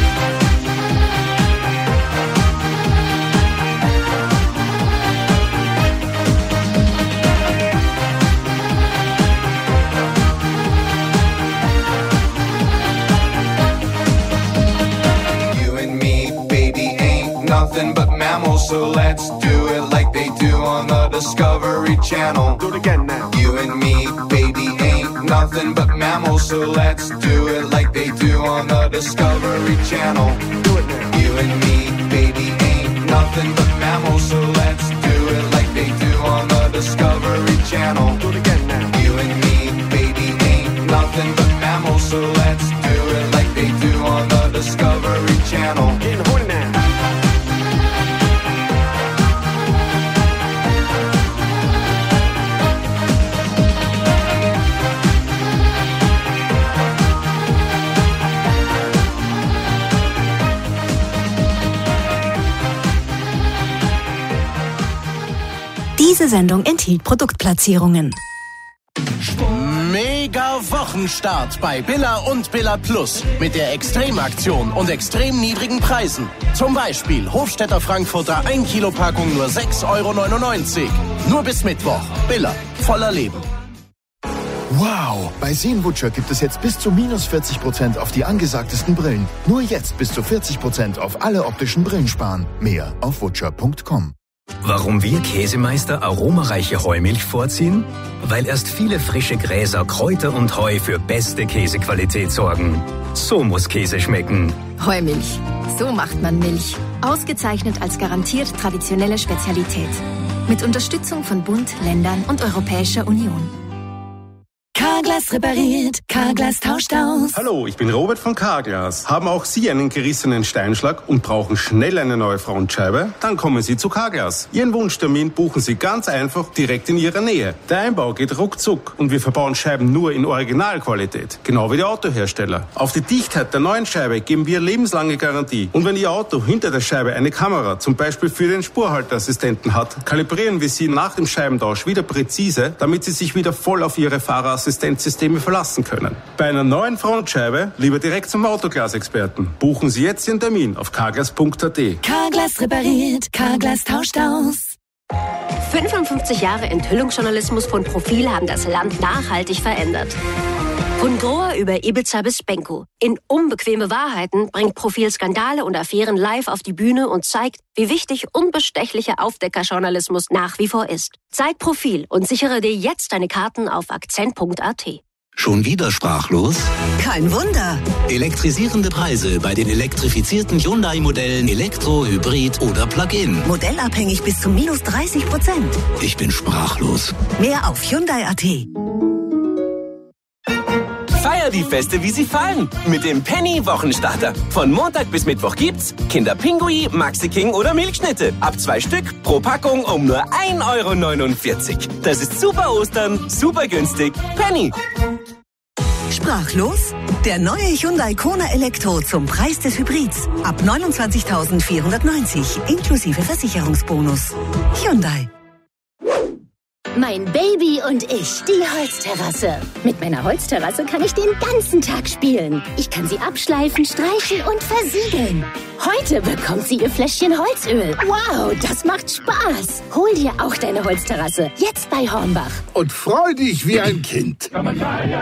Nothing but mammals, so let's do it like they do on the Discovery Channel. Do it again now. You and me, baby, ain't nothing but mammals, so let's do it like they do on the Discovery Channel. Do it now. You and me, baby, ain't nothing but mammals, so let's do it like they do on the Discovery Channel. Do it again now. You and me, baby, ain't nothing but mammals, so let's do it like they do on the Discovery Channel. Getting horny now. Diese Sendung enthielt Produktplatzierungen. Mega Wochenstart bei Billa und Billa Plus mit der Extremaktion und extrem niedrigen Preisen. Zum Beispiel Hofstädter Frankfurter ein Kilo Packung nur sechs Euro neunundneunzig. Nur bis Mittwoch. Billa, voller Leben. Wow! Bei Seenwutscher gibt es jetzt bis zu minus vierzig Prozent auf die angesagtesten Brillen. Nur jetzt bis zu vierzig Prozent auf alle optischen Brillen sparen. Mehr auf wutscher punkt com. Warum wir Käsemeister aromareiche Heumilch vorziehen? Weil erst viele frische Gräser, Kräuter und Heu für beste Käsequalität sorgen. So muss Käse schmecken. Heumilch. So macht man Milch. Ausgezeichnet als garantiert traditionelle Spezialität. Mit Unterstützung von Bund, Ländern und Europäischer Union. Carglass repariert, Carglass tauscht aus. Hallo, ich bin Robert von Carglass. Haben auch Sie einen gerissenen Steinschlag und brauchen schnell eine neue Frontscheibe? Dann kommen Sie zu Carglass. Ihren Wunschtermin buchen Sie ganz einfach direkt in Ihrer Nähe. Der Einbau geht ruckzuck und wir verbauen Scheiben nur in Originalqualität. Genau wie die Autohersteller. Auf die Dichtheit der neuen Scheibe geben wir lebenslange Garantie. Und wenn Ihr Auto hinter der Scheibe eine Kamera, zum Beispiel für den Spurhalteassistenten hat, kalibrieren wir Sie nach dem Scheibentausch wieder präzise, damit Sie sich wieder voll auf Ihre Fahrerassistenzsysteme verlassen können. Bei einer neuen Frontscheibe lieber direkt zum Autoglas-Experten. Buchen Sie jetzt Ihren Termin auf carglass punkt a t. Carglass repariert, Carglass tauscht aus. fünfundfünfzig Jahre Enthüllungsjournalismus von Profil haben das Land nachhaltig verändert. Von Grohr über Ibiza bis Benko. In Unbequeme Wahrheiten bringt Profil Skandale und Affären live auf die Bühne und zeigt, wie wichtig unbestechlicher Aufdeckerjournalismus nach wie vor ist. Zeig Profil und sichere dir jetzt deine Karten auf akzent punkt a t. Schon wieder sprachlos? Kein Wunder. Elektrisierende Preise bei den elektrifizierten Hyundai-Modellen Elektro, Hybrid oder Plug-in. Modellabhängig bis zu minus dreißig Prozent. Ich bin sprachlos. Mehr auf Hyundai punkt a t. Feier die Feste, wie sie fallen. Mit dem Penny-Wochenstarter. Von Montag bis Mittwoch gibt's Kinderpingui, Maxi King oder Milchschnitte. Ab zwei Stück pro Packung um nur ein Euro neunundvierzig. Das ist super Ostern, super günstig. Penny. Sprachlos? Der neue Hyundai Kona Elektro zum Preis des Hybrids. Ab neunundzwanzigtausendvierhundertneunzig inklusive Versicherungsbonus. Hyundai. Mein Baby und ich, die Holzterrasse. Mit meiner Holzterrasse kann ich den ganzen Tag spielen. Ich kann sie abschleifen, streichen und versiegeln. Heute bekommt sie ihr Fläschchen Holzöl. Wow, das macht Spaß. Hol dir auch deine Holzterrasse. Jetzt bei Hornbach. Und freu dich wie ein Kind. Ö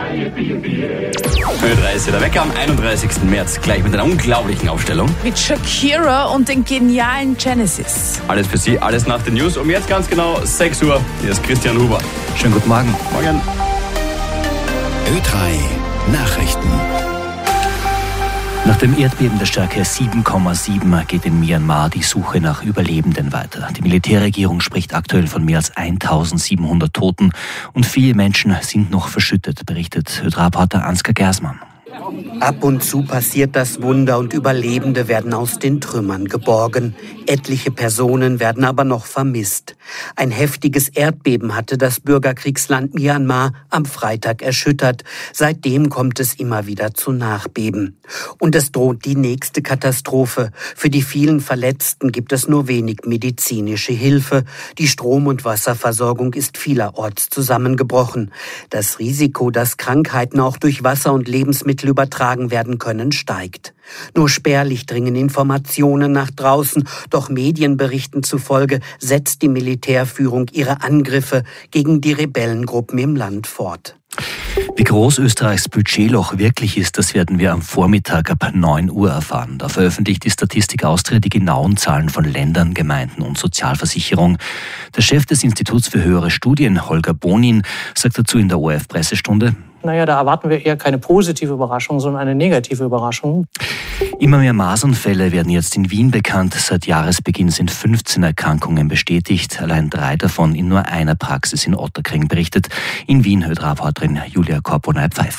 drei ist der Wecker am einunddreißigsten März. Gleich mit einer unglaublichen Aufstellung. Mit Shakira und den genialen Genesis. Alles für Sie, alles nach den News. Um jetzt ganz genau sechs Uhr. Hier ist Christian Huber. Schönen guten Morgen. Morgen. Ö drei Nachrichten. Nach dem Erdbeben der Stärke sieben Komma sieben geht in Myanmar die Suche nach Überlebenden weiter. Die Militärregierung spricht aktuell von mehr als eintausendsiebenhundert Toten und viele Menschen sind noch verschüttet, berichtet Ö drei-Reporter Ansgar Gersmann. Ab und zu passiert das Wunder und Überlebende werden aus den Trümmern geborgen. Etliche Personen werden aber noch vermisst. Ein heftiges Erdbeben hatte das Bürgerkriegsland Myanmar am Freitag erschüttert. Seitdem kommt es immer wieder zu Nachbeben. Und es droht die nächste Katastrophe. Für die vielen Verletzten gibt es nur wenig medizinische Hilfe. Die Strom- und Wasserversorgung ist vielerorts zusammengebrochen. Das Risiko, dass Krankheiten auch durch Wasser und Lebensmittel übertragen werden können, steigt. Nur spärlich dringen Informationen nach draußen, doch Medienberichten zufolge setzt die Militärführung ihre Angriffe gegen die Rebellengruppen im Land fort. Wie groß Österreichs Budgetloch wirklich ist, das werden wir am Vormittag ab neun Uhr erfahren. Da veröffentlicht die Statistik Austria die genauen Zahlen von Ländern, Gemeinden und Sozialversicherung. Der Chef des Instituts für höhere Studien, Holger Bonin, sagt dazu in der O R F-Pressestunde: Naja, da erwarten wir eher keine positive Überraschung, sondern eine negative Überraschung. Immer mehr Masernfälle werden jetzt in Wien bekannt. Seit Jahresbeginn sind fünfzehn Erkrankungen bestätigt. Allein drei davon in nur einer Praxis in Otterkring, berichtet in Wien Ö drei-Reporterin Julia Korponay-Pfeiffer.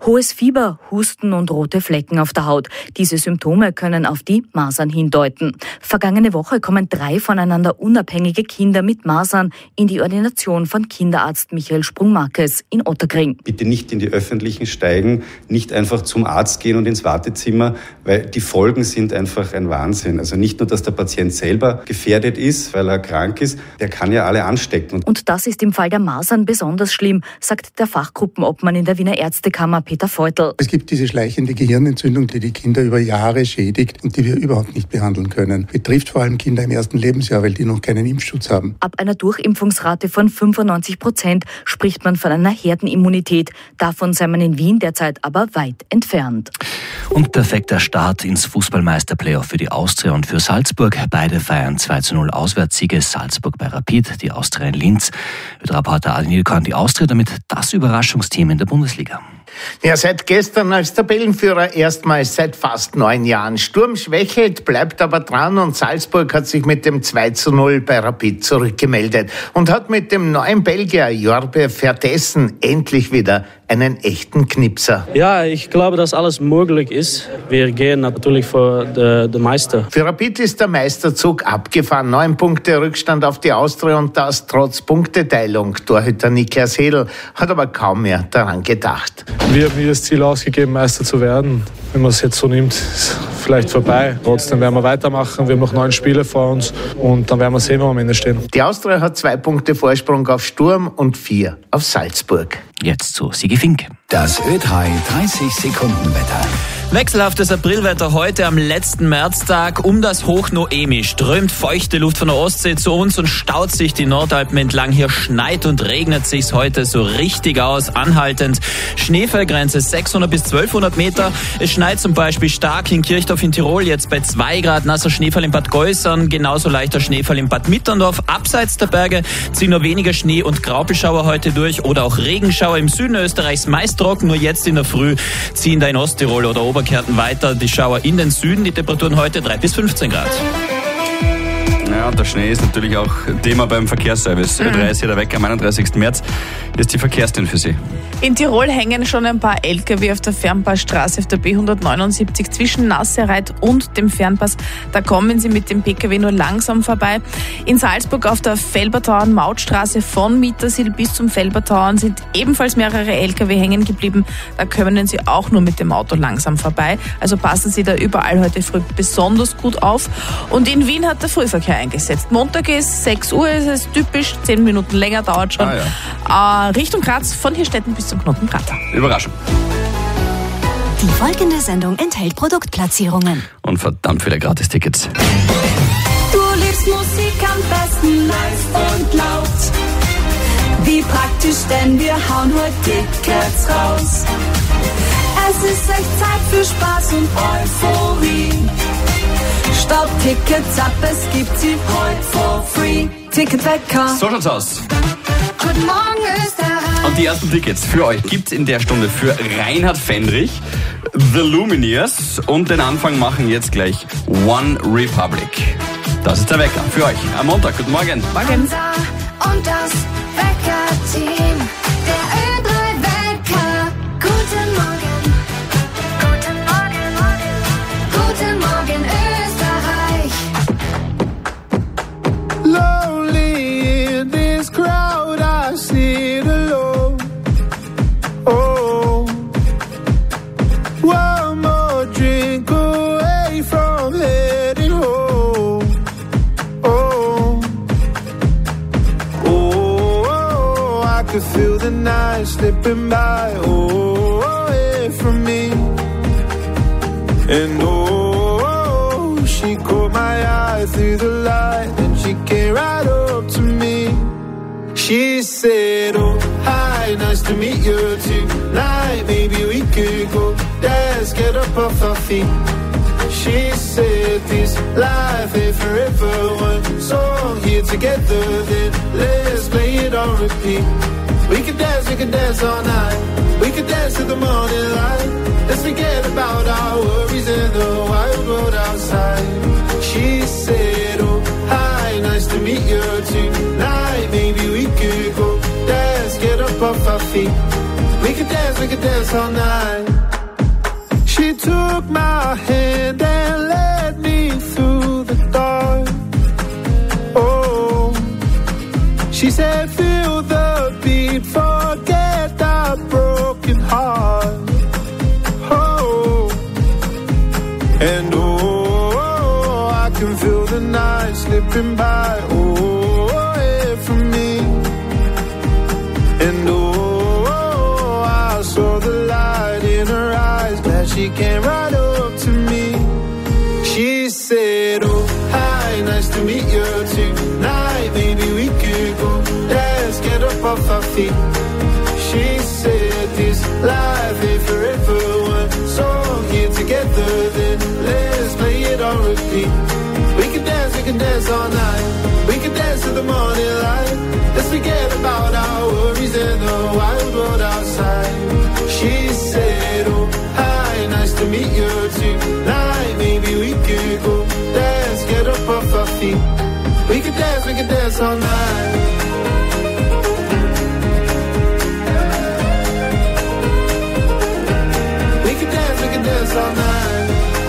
Hohes Fieber, Husten und rote Flecken auf der Haut. Diese Symptome können auf die Masern hindeuten. Vergangene Woche kommen drei voneinander unabhängige Kinder mit Masern in die Ordination von Kinderarzt Michael Sprung-Markes in Ottakring. Bitte nicht in die Öffentlichen steigen, nicht einfach zum Arzt gehen und ins Wartezimmer, weil die Folgen sind einfach ein Wahnsinn. Also nicht nur, dass der Patient selber gefährdet ist, weil er krank ist, der kann ja alle anstecken. Und das ist im Fall der Masern besonders schlimm, sagt der Fachgruppenobmann in der Wiener Ärztekammer Peter Feutl. Es gibt diese schleichende Gehirnentzündung, die die Kinder über Jahre schädigt und die wir überhaupt nicht behandeln können. Betrifft vor allem Kinder im ersten Lebensjahr, weil die noch keinen Impfschutz haben. Ab einer Durchimpfungsrate von fünfundneunzig Prozent spricht man von einer Herdenimmunität. Davon sei man in Wien derzeit aber weit entfernt. Und perfekter Start ins Fußballmeister-Playoff für die Austria und für Salzburg. Beide feiern zwei zu null Auswärtssiege. Salzburg bei Rapid, die Austria in Linz. Mit Reporter Adil Korn, die Austria damit das Überraschungsteam in der Bundesliga. Ja, seit gestern als Tabellenführer erstmals seit fast neun Jahren. Sturm schwächelt, bleibt aber dran und Salzburg hat sich mit dem zwei zu null bei Rapid zurückgemeldet und hat mit dem neuen Belgier Jorbe Vertessen endlich wieder einen echten Knipser. Ja, ich glaube, dass alles möglich ist. Wir gehen natürlich für den Meister. Für Rapid ist der Meisterzug abgefahren. Neun Punkte Rückstand auf die Austria und das trotz Punkteteilung. Torhüter Niklas Hedl hat aber kaum mehr daran gedacht. Wir haben nie das Ziel ausgegeben, Meister zu werden. Wenn man es jetzt so nimmt, ist vielleicht vorbei. Trotzdem werden wir weitermachen. Wir haben noch neun Spiele vor uns und dann werden wir sehen, wo wir am Ende stehen. Die Austria hat zwei Punkte Vorsprung auf Sturm und vier auf Salzburg. Jetzt zu Sigi Fink. Das Ö drei dreißig Sekunden Wetter. Wechselhaftes Aprilwetter heute am letzten Märztag. Um das Hoch Noemi strömt feuchte Luft von der Ostsee zu uns und staut sich die Nordalpen entlang. Hier schneit und regnet sich's heute so richtig aus, anhaltend. Schneefallgrenze sechshundert bis zwölfhundert Meter. Es schneit zum Beispiel stark in Kirchdorf in Tirol, jetzt bei zwei Grad. Nasser Schneefall in Bad Gäusern, genauso leichter Schneefall in Bad Mitterndorf. Abseits der Berge ziehen nur weniger Schnee- und Graupelschauer heute durch oder auch Regenschauer im Süden Österreichs. Meist trocken, nur jetzt in der Früh ziehen da in Osttirol oder Oberkärnten weiter die Schauer in den Süden. Die Temperaturen heute drei bis fünfzehn Grad. Ja, und der Schnee ist natürlich auch Thema beim Verkehrsservice. Mhm. Ö drei ist hier der Wecker am einunddreißigsten März. Hier ist die Verkehrsdienst für Sie. In Tirol hängen schon ein paar L K W auf der Fernpassstraße auf der B hundertneunundsiebzig zwischen Nassereit und dem Fernpass. Da kommen Sie mit dem P K W nur langsam vorbei. In Salzburg auf der Felbertauern-Mautstraße von Mittersill bis zum Felbertauern sind ebenfalls mehrere L K W hängen geblieben. Da können Sie auch nur mit dem Auto langsam vorbei. Also passen Sie da überall heute früh besonders gut auf. Und in Wien hat der Frühverkehr eingesetzt. Montag ist sechs Uhr, ist es typisch, zehn Minuten länger dauert schon. Ah, ja. äh, Richtung Graz von Hirstetten bis zum Knotenprater. Überraschung. Die folgende Sendung enthält Produktplatzierungen. Und verdammt viele Gratistickets. Du liebst Musik am besten live und laut. Wie praktisch, denn wir hauen heute Tickets raus. Es ist echt Zeit für Spaß und Euphorie. Staub Tickets ab, es gibt sie heute for free. Ticketwecker. So schaut's aus. Guten Morgen, Österreich. Und die ersten Tickets für euch gibt's in der Stunde für Reinhard Fendrich, The Lumineers und den Anfang machen jetzt gleich One Republic. Das ist der Wecker für euch am Montag. Guten Morgen. Morgen. Und das Wecker-Team, der Ö drei Wecker. Guten Morgen. Guten Morgen, Morgen. Guten Morgen, Österreich. Lonely in this crowd, I sit alone. Oh, one more drink away from heading home. Oh, oh, oh, I could feel the night slipping by. Oh, away from me. And oh, she caught my eye through the light, and she came right up to me. She said, oh, hi, nice to meet you tonight. Maybe we could go dance, get up off our feet. She said, this life ain't forever. One song here together, then let's play it on repeat. We could dance, we could dance all night. We could dance to the morning light. Let's forget about our worries and the wild world outside. She said, oh, hi, nice to meet you tonight. Maybe we could go dance, get up off our feet. We could dance, we could dance all night. She took my hand and led me through the dark. Oh, she said, feel the beat, forget that broken heart. Oh, and oh, I can feel the night slipping by. Oh, away from me. And oh, I saw the light in her eyes, glad she came right up to me. She said, oh, hi, nice to meet you tonight. Maybe we could go dance, get up off our feet. She said, this life ain't forever. One song here together, then let's play it on repeat. We can dance, we can dance all night. We can dance to the morning light. Let's forget about our worries and the wild world outside. She said, oh, hi, nice to meet you tonight. Maybe we could go dance, get up off our feet. We could dance, we could dance all night. We could dance, we could dance all night.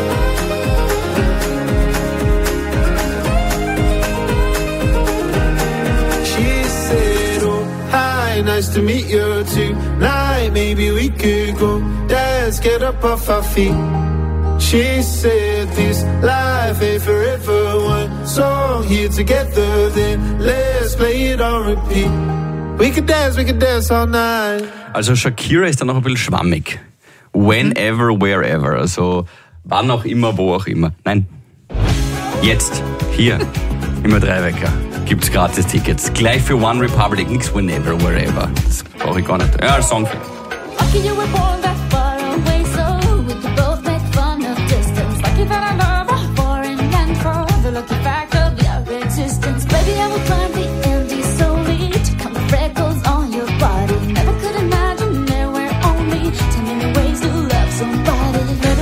She said, oh, hi, nice to meet you tonight. Maybe we could go dance, get up off our feet. She said, this life ain't forever. One song here together, then let's play it on repeat. We could dance, we could dance all night. Also Shakira ist dann noch ein bisschen schwammig. Whenever, wherever. Also wann auch immer, wo auch immer. Nein. Jetzt, hier, im Ö drei Wecker, gibt's gratis Tickets. Gleich für One Republic. Nix whenever, wherever. Das brauche ich gar nicht. Ja, Song für. Okay, you were born that far away, so we could both make fun of distance. Lucky that I love her for and for the lucky fact of your existence. Baby, I will climb the Andes solely to come with freckles on your body. Never could imagine there were only ten million ways to love somebody.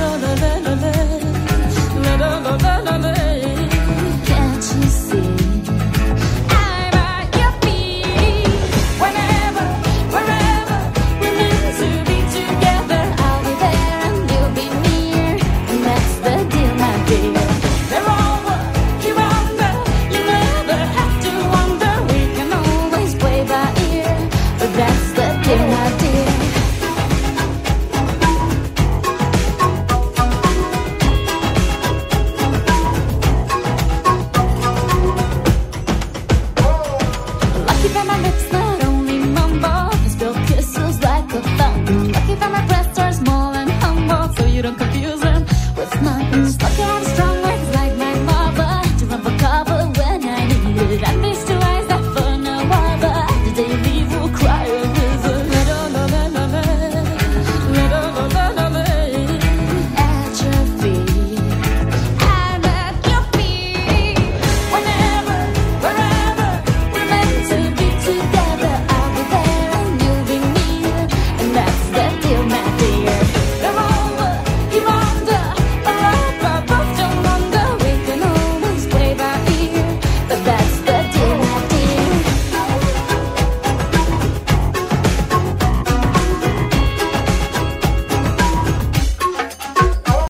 Can't you see? I'm at your feet. Whenever, wherever we're meant to be together, I'll be there and you'll be near, and that's the deal, my dear. They're all what you wonder. You never have to wonder. We can always play by ear, but that's the deal, my dear.